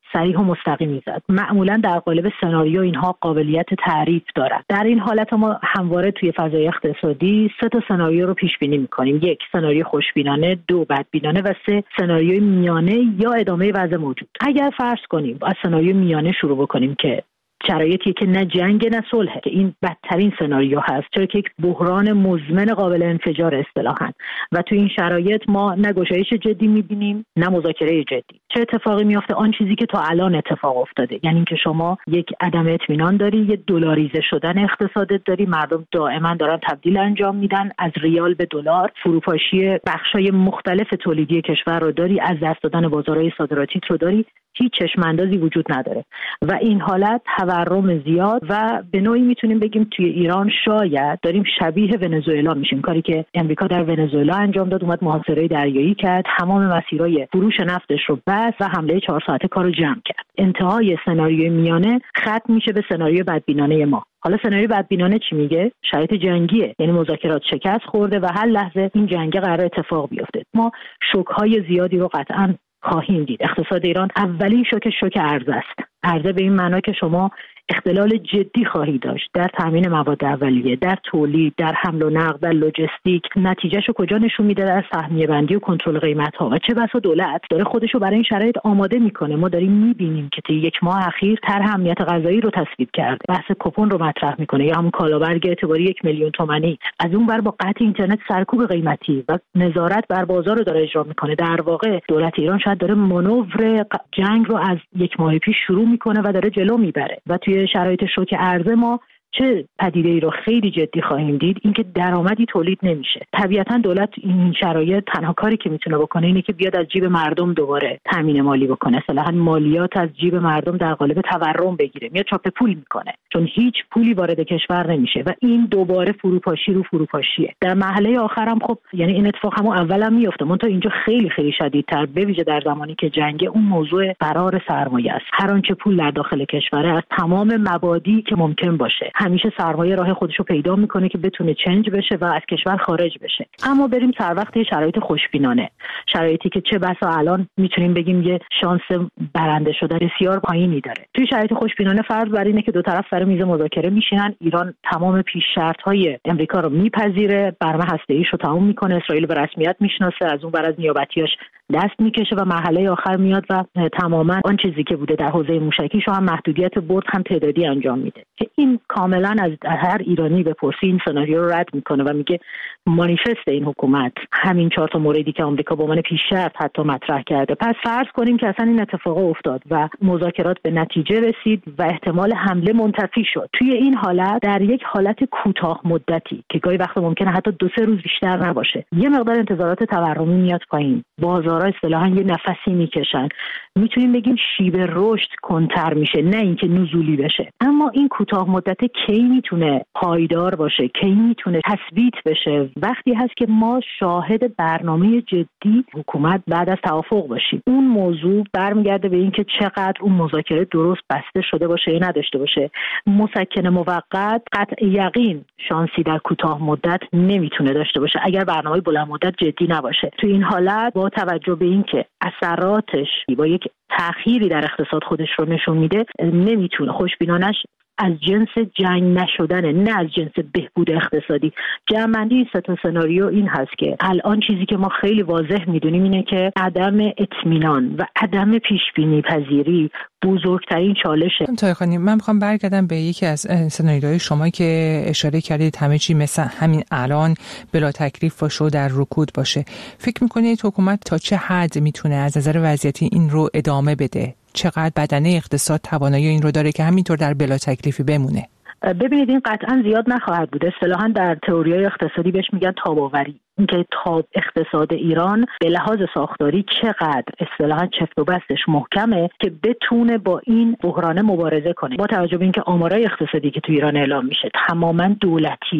صریح و مستقیمی زد. معمولا در قالب سناریو اینها قابلیت تعریف دارن. در این حالت ما همواره توی فضای اقتصادی سه تا سناریو رو پیش بینی می‌کنیم. یک، سناریو خوشبینانه، دو، بدبینانه و سه، سناریوی میانه یا ادامه وضع موجود. اگر فرض کنیم از سناریو میانه شروع بکنیم که شرایطی که نه جنگ نه صلح، که این بدترین سناریو هست، چرا که یک بحران مزمن قابل انفجار اصطلاحاً، و تو این شرایط ما نه گشایش جدی می‌بینیم نه مذاکره جدی. چه اتفاقی میفته؟ آن چیزی که تا الان اتفاق افتاده، یعنی اینکه شما یک عدم اطمینان داری، یک دلاریزه شدن اقتصادت داری، مردم دائما دارن تبدیل انجام میدن از ریال به دلار، فروپاشی بخشای مختلف تولیدی کشور رو داری، از دست دادن بازارهای صادراتی رو داری، هیچ چشم اندازی وجود نداره و این حالت تورم زیاد و به نوعی میتونیم بگیم توی ایران شاید داریم شبیه ونزوئلا میشیم. کاری که امریکا در ونزوئلا انجام داد، اومد محاصره دریایی کرد، تمام مسیرهای فروش نفتش رو بست و حمله چهار ساعته کارو جمع کرد. انتهای سناریوی میانه ختم میشه به سناریوی بدبینانه ما. حالا سناریوی بدبینانه چی میگه؟ شرایط جنگیه، یعنی مذاکرات شکست خورده و هر لحظه این جنگ قرار اتفاق بیفته. ما شوک‌های زیادی رو قطعاً خواهیم دید. اقتصاد ایران اولین شوک شوک ارز است. ارز به این معنا که شما اختلال جدی خواهی داشت در تامین مواد اولیه، در تولید، در حمل و نقل، در لوجستیک. نتیجهشو کجا نشون میده؟ در سهمیه بندی و کنترل قیمت ها. و چه بسا دولت داره خودشو برای این شرایط آماده میکنه. ما داریم میبینیم که طی یک ماه اخیر طرح امنیت غذایی رو تصویب کرده، بحث کوپن رو مطرح میکنه یا همون کالابرگ اعتباری یک میلیون تومانی. از اون ور با قطع اینترنت سرکوب قیمتی و نظارت بر بازار رو داره اجرا میکنه. در واقع دولت ایران شاید داره مانور جنگ رو از یک ماه پیش شروع میکنه و داره جلو میبره و توی شرایط شوک ارز ما چه پدیده ای رو خیلی جدی خواهیم دید؟ اینکه درآمدی تولید نمیشه. طبیعتا دولت این شرایط تنها کاری که میتونه بکنه اینه که بیاد از جیب مردم دوباره تامین مالی بکنه، اصطلاحاً مالیات از جیب مردم در قالب تورم بگیره، میاد چاپ پول میکنه، چون هیچ پولی وارد کشور نمیشه و این دوباره فروپاشی رو فروپاشیه. در مرحله آخرم خب یعنی این اتفاق همون اولم میفته، منتها اینجا خیلی خیلی شدیدتر، به ویژه در زمانی که جنگ، اون موضوع فرار سرمایه است. هر آنچه پول در داخل کشور از تمام مبادی که ممکن باشه، همیشه سرمایه راه خودشو پیدا میکنه که بتونه چنج بشه و از کشور خارج بشه. اما بریم سر وقت شرایط خوشبینانه، شرایطی که چه بسا الان میتونیم بگیم یه شانس برنده شدن بسیار پایینی داره. توی شرایط خوشبینانه فرض بر اینه که دو طرف سر میز مذاکره میشینن، ایران تمام پیش شرط‌های امریکا رو میپذیره، برنامه هسته‌ایش رو تموم میکنه، اسرائیل به رسمیت میشناسه، از اون بر از نیابتیاش دست میکشه و مرحله آخر میاد و تماما آن چیزی که بوده در حوزه موشکیشو هم محدودیت برد هم تعدادی انجام میده که این کاملا از هر ایرانی بپرسی این سناریو رو رد میکنه و میگه مانیفست این حکومت همین چهار تا موردی که آمریکا به عنوان پیش شرط حتی مطرح کرده. پس فرض کنیم که اصلا این اتفاق افتاد و مذاکرات به نتیجه رسید و احتمال حمله منتفی شد. توی این حالت در یک حالت کوتاه مدتی که گاهی وقتا ممکنه حتی دو سه روز بیشتر نباشه، یه مقدار انتظارات تورمی میاد پایین، بازارها اصطلاحاً یه نفسی میکشن، میتونیم بگیم شیب رشد کنتر میشه، نه اینکه نزولی بشه. اما این کوتاه مدت کی میتونه پایدار باشه، کی میتونه تثبیت بشه؟ وقتی هست که ما شاهد برنامه جدی حکومت بعد از توافق باشیم. اون موضوع برمیگرده به اینکه چقدر اون مذاکره درست بسته شده باشه یا نداشته باشه. مسکن موقت قطع یقین شانسی در کوتاه مدت نمیتونه داشته باشه اگر برنامه بلند مدت جدی نباشه. تو این حالت با توجه به اینکه اثراتش با یک تأخیری در اقتصاد خودش رو نشون میده، نمیتونه خوشبینانش از جنس جنگ نشدنه، نه از جنس بهبود اقتصادی. جمع‌بندی سه تا سناریو این هست که الان چیزی که ما خیلی واضح میدونیم اینه که عدم اطمینان و عدم پیش‌بینی پذیری بزرگترین چالشه. طاهرخانی، من میخوام برگردم به یکی از سناریوهای شما که اشاره کردید همه چی مثل همین الان بلا تکلیف باشه و در رکود باشه. فکر میکنید حکومت تا چه حد میتونه از نظر وضعیتی این رو ادامه بده؟ چقدر بدنه اقتصاد توانایی این رو داره که همینطور در بلا تکلیفی بمونه؟ ببینید این قطعا زیاد نخواهد بود. اصطلاحاً در تئوری‌های اقتصادی بهش میگن تاب‌آوری. اینکه تاب اقتصاد ایران به لحاظ ساختاری چقدر اصطلاحاً چفت و بستش محکمه که بتونه با این بحران مبارزه کنه. با توجه به اینکه آمارای اقتصادی که تو ایران اعلام میشه تماماً دولتیه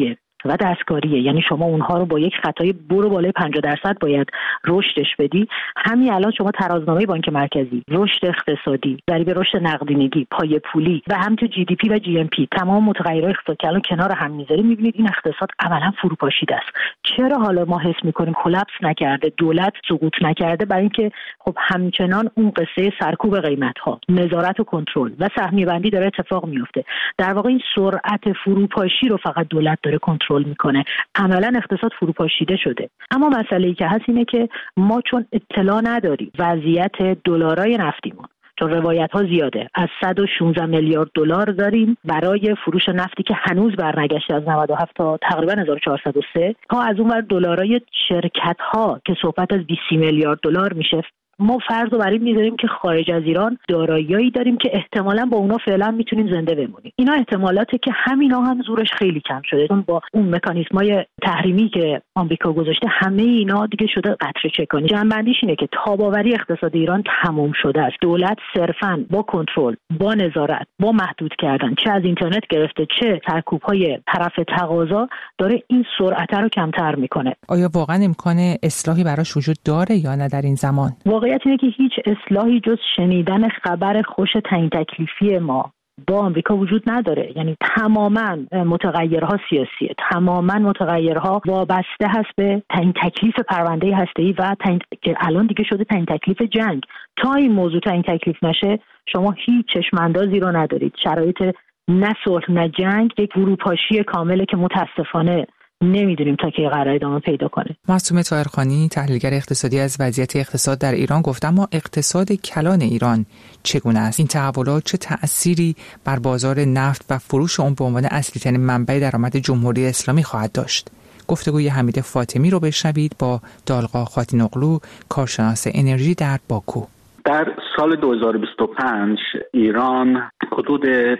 و دستکاریه. یعنی شما اونها رو با یک خطای برو بالای پنجاه درصد باید رشدش بدی. همین الان شما ترازنامه بانک مرکزی، رشد اقتصادی، ضریب رشد نقدینگی، پای پولی و همینطور جی دی پی و جی ام پی، تمام متغیرهای اقتصادی که الان کنار هم میذاریم میبینید این اقتصاد عملا فروپاشیده است. چرا حالا ما حس میکنیم کلاپس نکرده، دولت سقوط نکرده؟ برای اینکه خب همچنان اون قصه سرکوب قیمت ها، نظارت و کنترل و سهمیه بندی داره اتفاق میفته. در واقع این سرعت فروپاشی رو فقط دولت داره کنترل میکنه. عملا اقتصاد فروپاشیده شده. اما مسئله‌ای که هست اینه که ما چون اطلاع نداریم وضعیت دلارای نفتیمون، چون روایت ها زیاده، از صد و شانزده میلیارد دلار داریم برای فروش نفتی که هنوز برنگشته از نود و هفت تا تقریبا هزار و چهارصد و سه، تا از اون ور دلارای شرکت ها که صحبت از بیست میلیارد دلار میشه. ما فرض رو بر این میذاریم که خارج از ایران دارایی‌ای داریم که احتمالاً با اونا فعلا میتونیم زنده بمونیم. اینا احتمالاته که همینا هم زورش خیلی کم شده، چون با اون مکانیزم‌های تحریمی که آمریکا گذاشته همه اینا دیگه شده قطره چکانی. جنبندیش اینه که تاباوری اقتصاد ایران تموم شده است. دولت صرفاً با کنترل، با نظارت، با محدود کردن چه از اینترنت گرفته چه سرکوب‌های طرف تقاضا داره این سرعت رو کمتر میکنه. آیا واقعاً امکان اصلاحی براش وجود داره یا نه در این زمان؟ واقعیت اینه که هیچ اصلاحی جز شنیدن خبر خوش تعیین تکلیفی ما با آمریکا وجود نداره. یعنی تماما متغیرها سیاسیه، تماما متغیرها وابسته هست به تعیین تکلیف پرونده هسته‌ای و تعیین که الان دیگه شده تعیین تکلیف جنگ. تا این موضوع تعیین تکلیف نشه شما هیچ چشم‌اندازی رو ندارید. شرایط نه صلح نه جنگ یک فروپاشی کامله که متاسفانه نمیدونیم تا کی قراره ادامه پیدا کنه. معصومه طاهرخانی، تحلیلگر اقتصادی، از وضعیت اقتصاد در ایران گفت. اما اقتصاد کلان ایران چگونه است؟ این تحولات چه تأثیری بر بازار نفت و فروش اون به عنوان اصلی ترین منبع درآمد جمهوری اسلامی خواهد داشت؟ گفتگوی حمید فاطمی رو بشنوید با دالقا خاتینوغلو، کارشناس انرژی در باکو. در سال دو هزار و بیست و پنج ایران حدود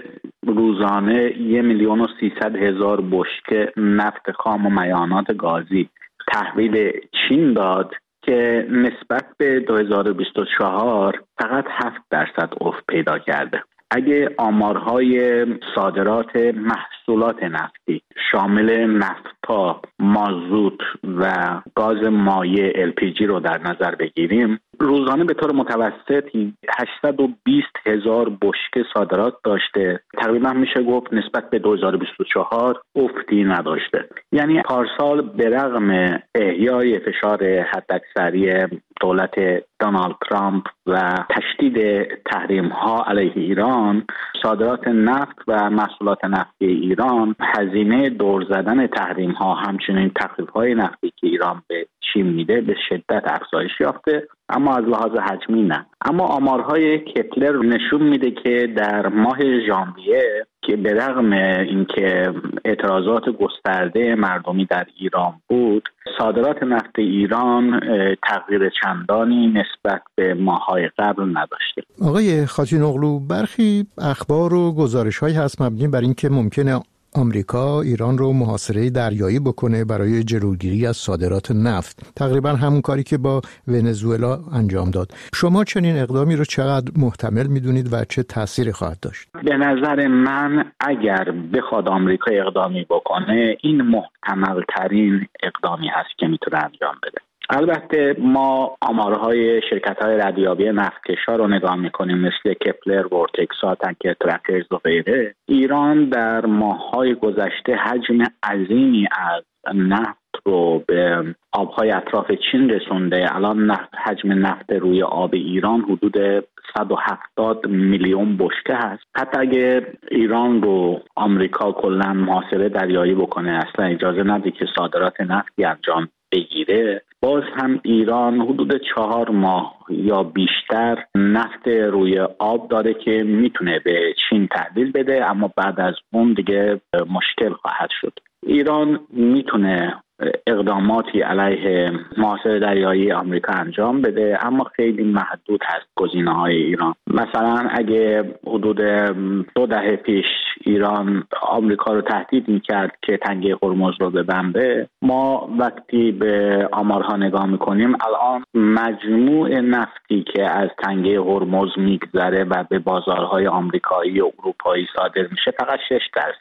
روزانه یک میلیون و سیصد هزار بشکه نفت خام و مایعات گازی تحویل چین داد که نسبت به دو هزار و بیست و چهار فقط هفت درصد افت پیدا کرده. اگه آمارهای صادرات محصولات نفتی شامل نفتا، مازوت و گاز مایع ال پی جی رو در نظر بگیریم، روزانه به طور متوسط هشتصد و بیست هزار بشکه صادرات داشته. تقریبا میشه گفت نسبت به دو هزار و بیست و چهار افتی نداشته. یعنی پارسال به رغم احیای فشار حداکثری دولت دونالد ترامپ و تشدید تحریم ها علیه ایران، صادرات نفت و محصولات نفتی ایران هزینه دور زدن تحریم ها همچنین تخفیف های نفتی که ایران به چین میده به شدت افزایش یافته، اما از لحاظ حجمی نه. اما آمارهای کپلر نشون میده که در ماه ژانویه که به رغم اینکه اعتراضات گسترده مردمی در ایران بود، صادرات نفت ایران تغییر چندانی نسبت به ماه‌های قبل نداشته. آقای خاتینوغلو، برخی اخبار و گزارش‌هایی هست مبنی بر اینکه ممکنه آمریکا ایران رو محاصره دریایی بکنه برای جلوگیری از صادرات نفت، تقریبا همون کاری که با ونزوئلا انجام داد. شما چنین اقدامی رو چقدر محتمل میدونید و چه تأثیری خواهد داشت؟ به نظر من اگر بخواد آمریکا اقدامی بکنه، این محتمل ترین اقدامی هست که میتونه انجام بده. البته ما آمارهای شرکت‌های ردیابی نفتکشا رو نگاه می‌کنیم مثل کپلر، ورتکسا، تانکر ترکرز و غیره. ایران در ماه‌های گذشته حجم عظیمی از نفت رو به آب‌های اطراف چین رسونده. الان نفت حجم نفت روی آب ایران حدود صد و هفتاد میلیون بشکه هست. حتی اگه ایران رو آمریکا کلاً محاصره دریایی بکنه، اصلا اجازه نده که صادرات نفتی انجام بگیره، باز هم ایران حدود چهار ماه یا بیشتر نفت روی آب داره که میتونه به چین تحویل بده، اما بعد از اون دیگه مشکل خواهد شد. ایران میتونه اقداماتی علیه محاصره دریایی آمریکا انجام بده، اما خیلی محدود هست گزینه‌های ایران. مثلا اگه حدود دو دهه پیش ایران آمریکا رو تهدید میکرد که تنگه هرمز رو ببنده، ما وقتی به آمارها نگاه میکنیم الان مجموع نفتی که از تنگه هرمز میگذره و به بازارهای آمریکایی و اروپایی صادر میشه فقط شش درصده.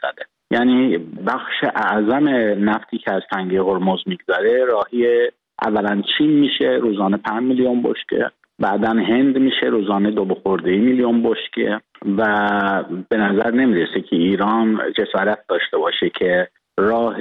یعنی بخش اعظم نفتی که از تنگه هرمز میگذره راهی اولا چین میشه روزانه پنج میلیون بشکه، بعداً هند میشه روزانه دو خورده میلیون بشکه و به نظر نمیرسه که ایران جسارت داشته باشه که راه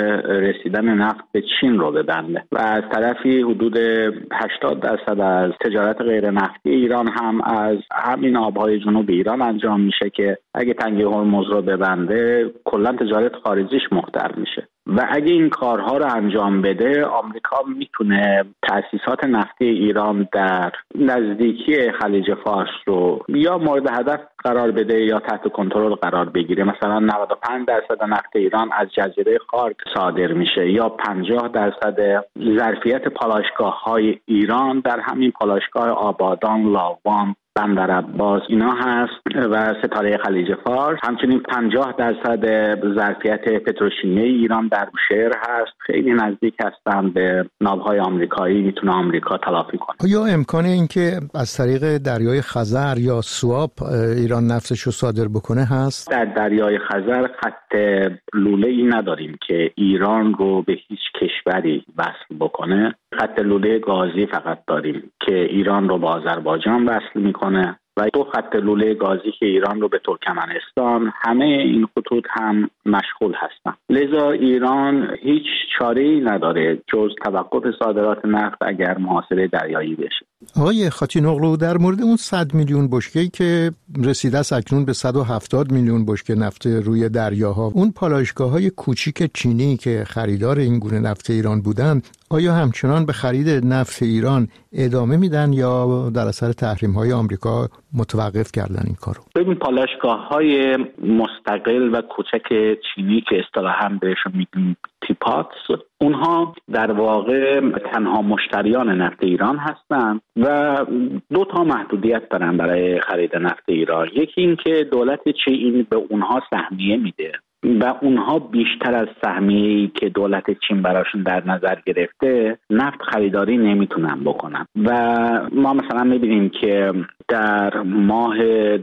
رسیدن نفت به چین رو ببنده و از طرفی حدود هشتاد درصد از تجارت غیر نفتی ایران هم از همین آبهای جنوب ایران انجام میشه که اگه تنگه هرمز رو ببنده کلا تجارت خارجیش مختل میشه و اگه این کارها رو انجام بده آمریکا میتونه تأسیسات نفتی ایران در نزدیکی خلیج فارس رو یا مورد هدف قرار بده یا تحت کنترل قرار بگیره. مثلا نود و پنج درصد نفت ایران از جزیره خارک صادر میشه یا پنجاه درصد ظرفیت پالایشگاه‌های ایران در همین پالایشگاه آبادان، لاوان، بندر عباس اینا هست و ستاره خلیج فارس. همچنین پنجاه درصد ظرفیت پتروشیمیایی ایران در بوشهر هست، خیلی نزدیک هستن به ناوهای آمریکایی، میتونه آمریکا تلافی کنه. آیا امکان این که از طریق دریای خزر یا سواب ایران نفتش رو صادر بکنه هست؟ در دریای خزر خط لوله‌ای نداریم که ایران رو به هیچ کشوری وصل بکنه. خط لوله گازی فقط داریم که ایران رو با آذربایجان وصل میکنه و دو خط لوله گازی که ایران رو به ترکمنستان، همه این خطوط هم مشغول هستن. لذا ایران هیچ چاره‌ای نداره جز توقف صادرات نفت اگر محاصره دریایی بشه. آقای خاتینوغلو، در مورد اون صد میلیون بشکه‌ای که رسیده است اکنون به صد و هفتاد میلیون بشکه نفت روی دریاها، اون پالایشگاه‌های کوچیک چینی که خریدار این گونه نفت ایران بودن، آیا همچنان به خرید نفت ایران ادامه میدن یا در اثر تحریم‌های آمریکا متوقف کردن این کارو؟ ببین پالایشگاه‌های مستقل و کوچک چینی که اصطلاحاً بهشون میگیم تیپاتس، اونها در واقع تنها مشتریان نفت ایران هستند و دو تا محدودیت دارن برای خرید نفت ایران. یکی این که دولت چین به اونها سهمیه میده و اونها بیشتر از سهمیه‌ای که دولت چین براشون در نظر گرفته نفت خریداری نمیتونن بکنن و ما مثلا میبینیم که در ماه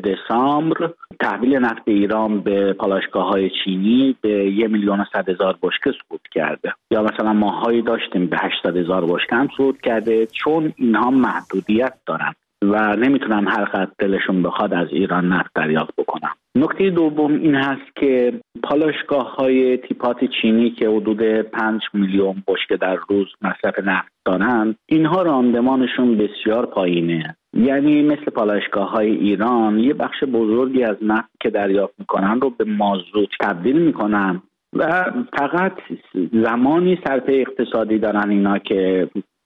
دسامبر تحویل نفت ایران به پالایشگاه‌های چینی به یک میلیون و صد هزار بشکه صعود کرده یا مثلا ماهایی داشتیم به هشتصد هزار بشکه هم صعود کرده، چون اینها محدودیت دارن و نمیتونن هر خط دلشون بخواد از ایران نفت دریافت بکنن. نکته دوم این هست که پالایشگاه‌های تیپات چینی که حدود پنج میلیون بشکه در روز مصرف نفت دارن، اینها راندمانشون بسیار پایینه. یعنی مثل پالایشگاه‌های ایران یه بخش بزرگی از نفت که دریافت میکنن رو به مازوت تبدیل میکنن و فقط زمانی صرفه اقتصادی دارن اینا که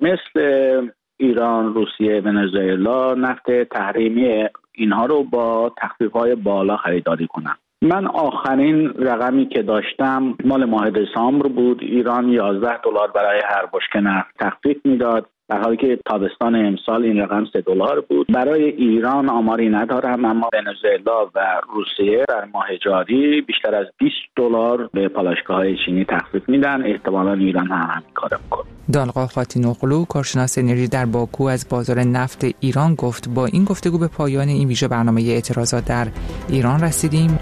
مثل ایران، روسیه، ونزوئلا نفت تحریمی اینها رو با تخفیف‌های بالا خریداری کنن. من آخرین رقمی که داشتم مال ماه دسامبر بود، ایران یازده دلار برای هر بشکه نفت تخفیف میداد، در حالی که تابستان امسال این رقم سه دلار بود. برای ایران آماری ندارم، اما ونزوئلا و روسیه در ماه جاری بیشتر از بیست دلار به پالایشگاه‌های چینی تخفیف میدن. احتمالاً ایران هم همین کارو میکنه. دالقا خاتینوغلو، کارشناس انرژی در باکو از بازار نفت ایران گفت. با این گفتگو به پایان این ویژه برنامه اعتراضات در ایران رسیدیم.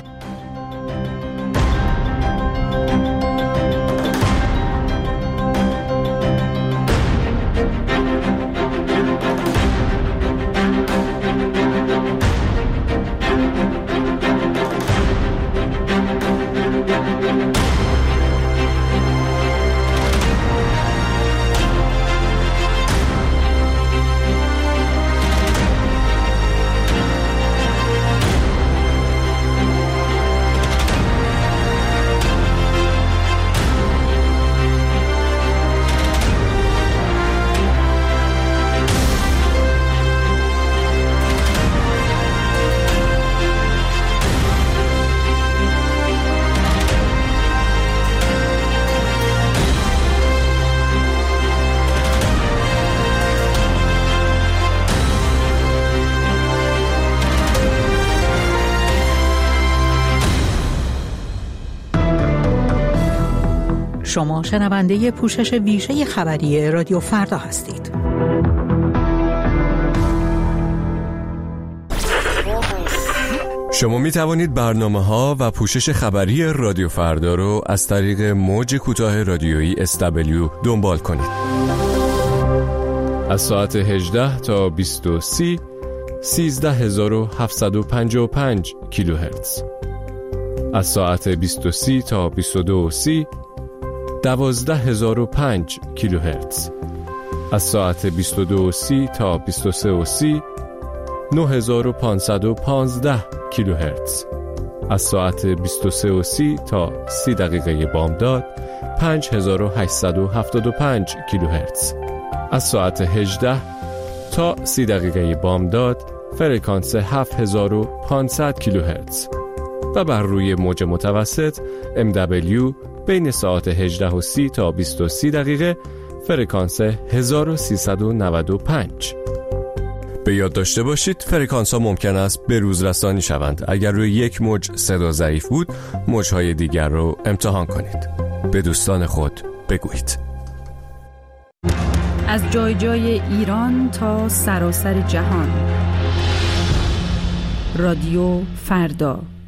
شما شنونده پوشش ویژه خبری رادیو فردا هستید. شما می توانید برنامه‌ها و پوشش خبری رادیو فردا رو از طریق موج کوتاه رادیویی اس دبلیو دنبال کنید. از ساعت هجده تا بیست و سه سیزده هزار و هفتصد و پنجاه و پنج کیلوهرتز. از ساعت بیست و سه تا بیست و دو و سی دوازده هزار و پنج کیلوهرتز. از ساعت بیست و دو و سی تا بیست و سه و سی نه هزار و پانصد و پانزده کیلوهرتز. از ساعت بیست و سه و سی تا سی دقیقه بامداد پنج هزار و هشتصد و هفتاد و پنج کیلوهرتز. از ساعت هجده تا سی دقیقه بامداد فرکانس هفت هزار و پانصد کیلوهرتز و بر روی موج متوسط ام دبلیو بین ساعت هجده و سی تا بیست و سه دقیقه فرکانس هزار و سیصد و نود و پنج. به یاد داشته باشید فرکانس ها ممکن است به روز رسانی شوند. اگر روی یک موج صدا ضعیف بود، موجهای دیگر رو امتحان کنید. به دوستان خود بگویید. از جای جای ایران تا سراسر جهان، رادیو فردا.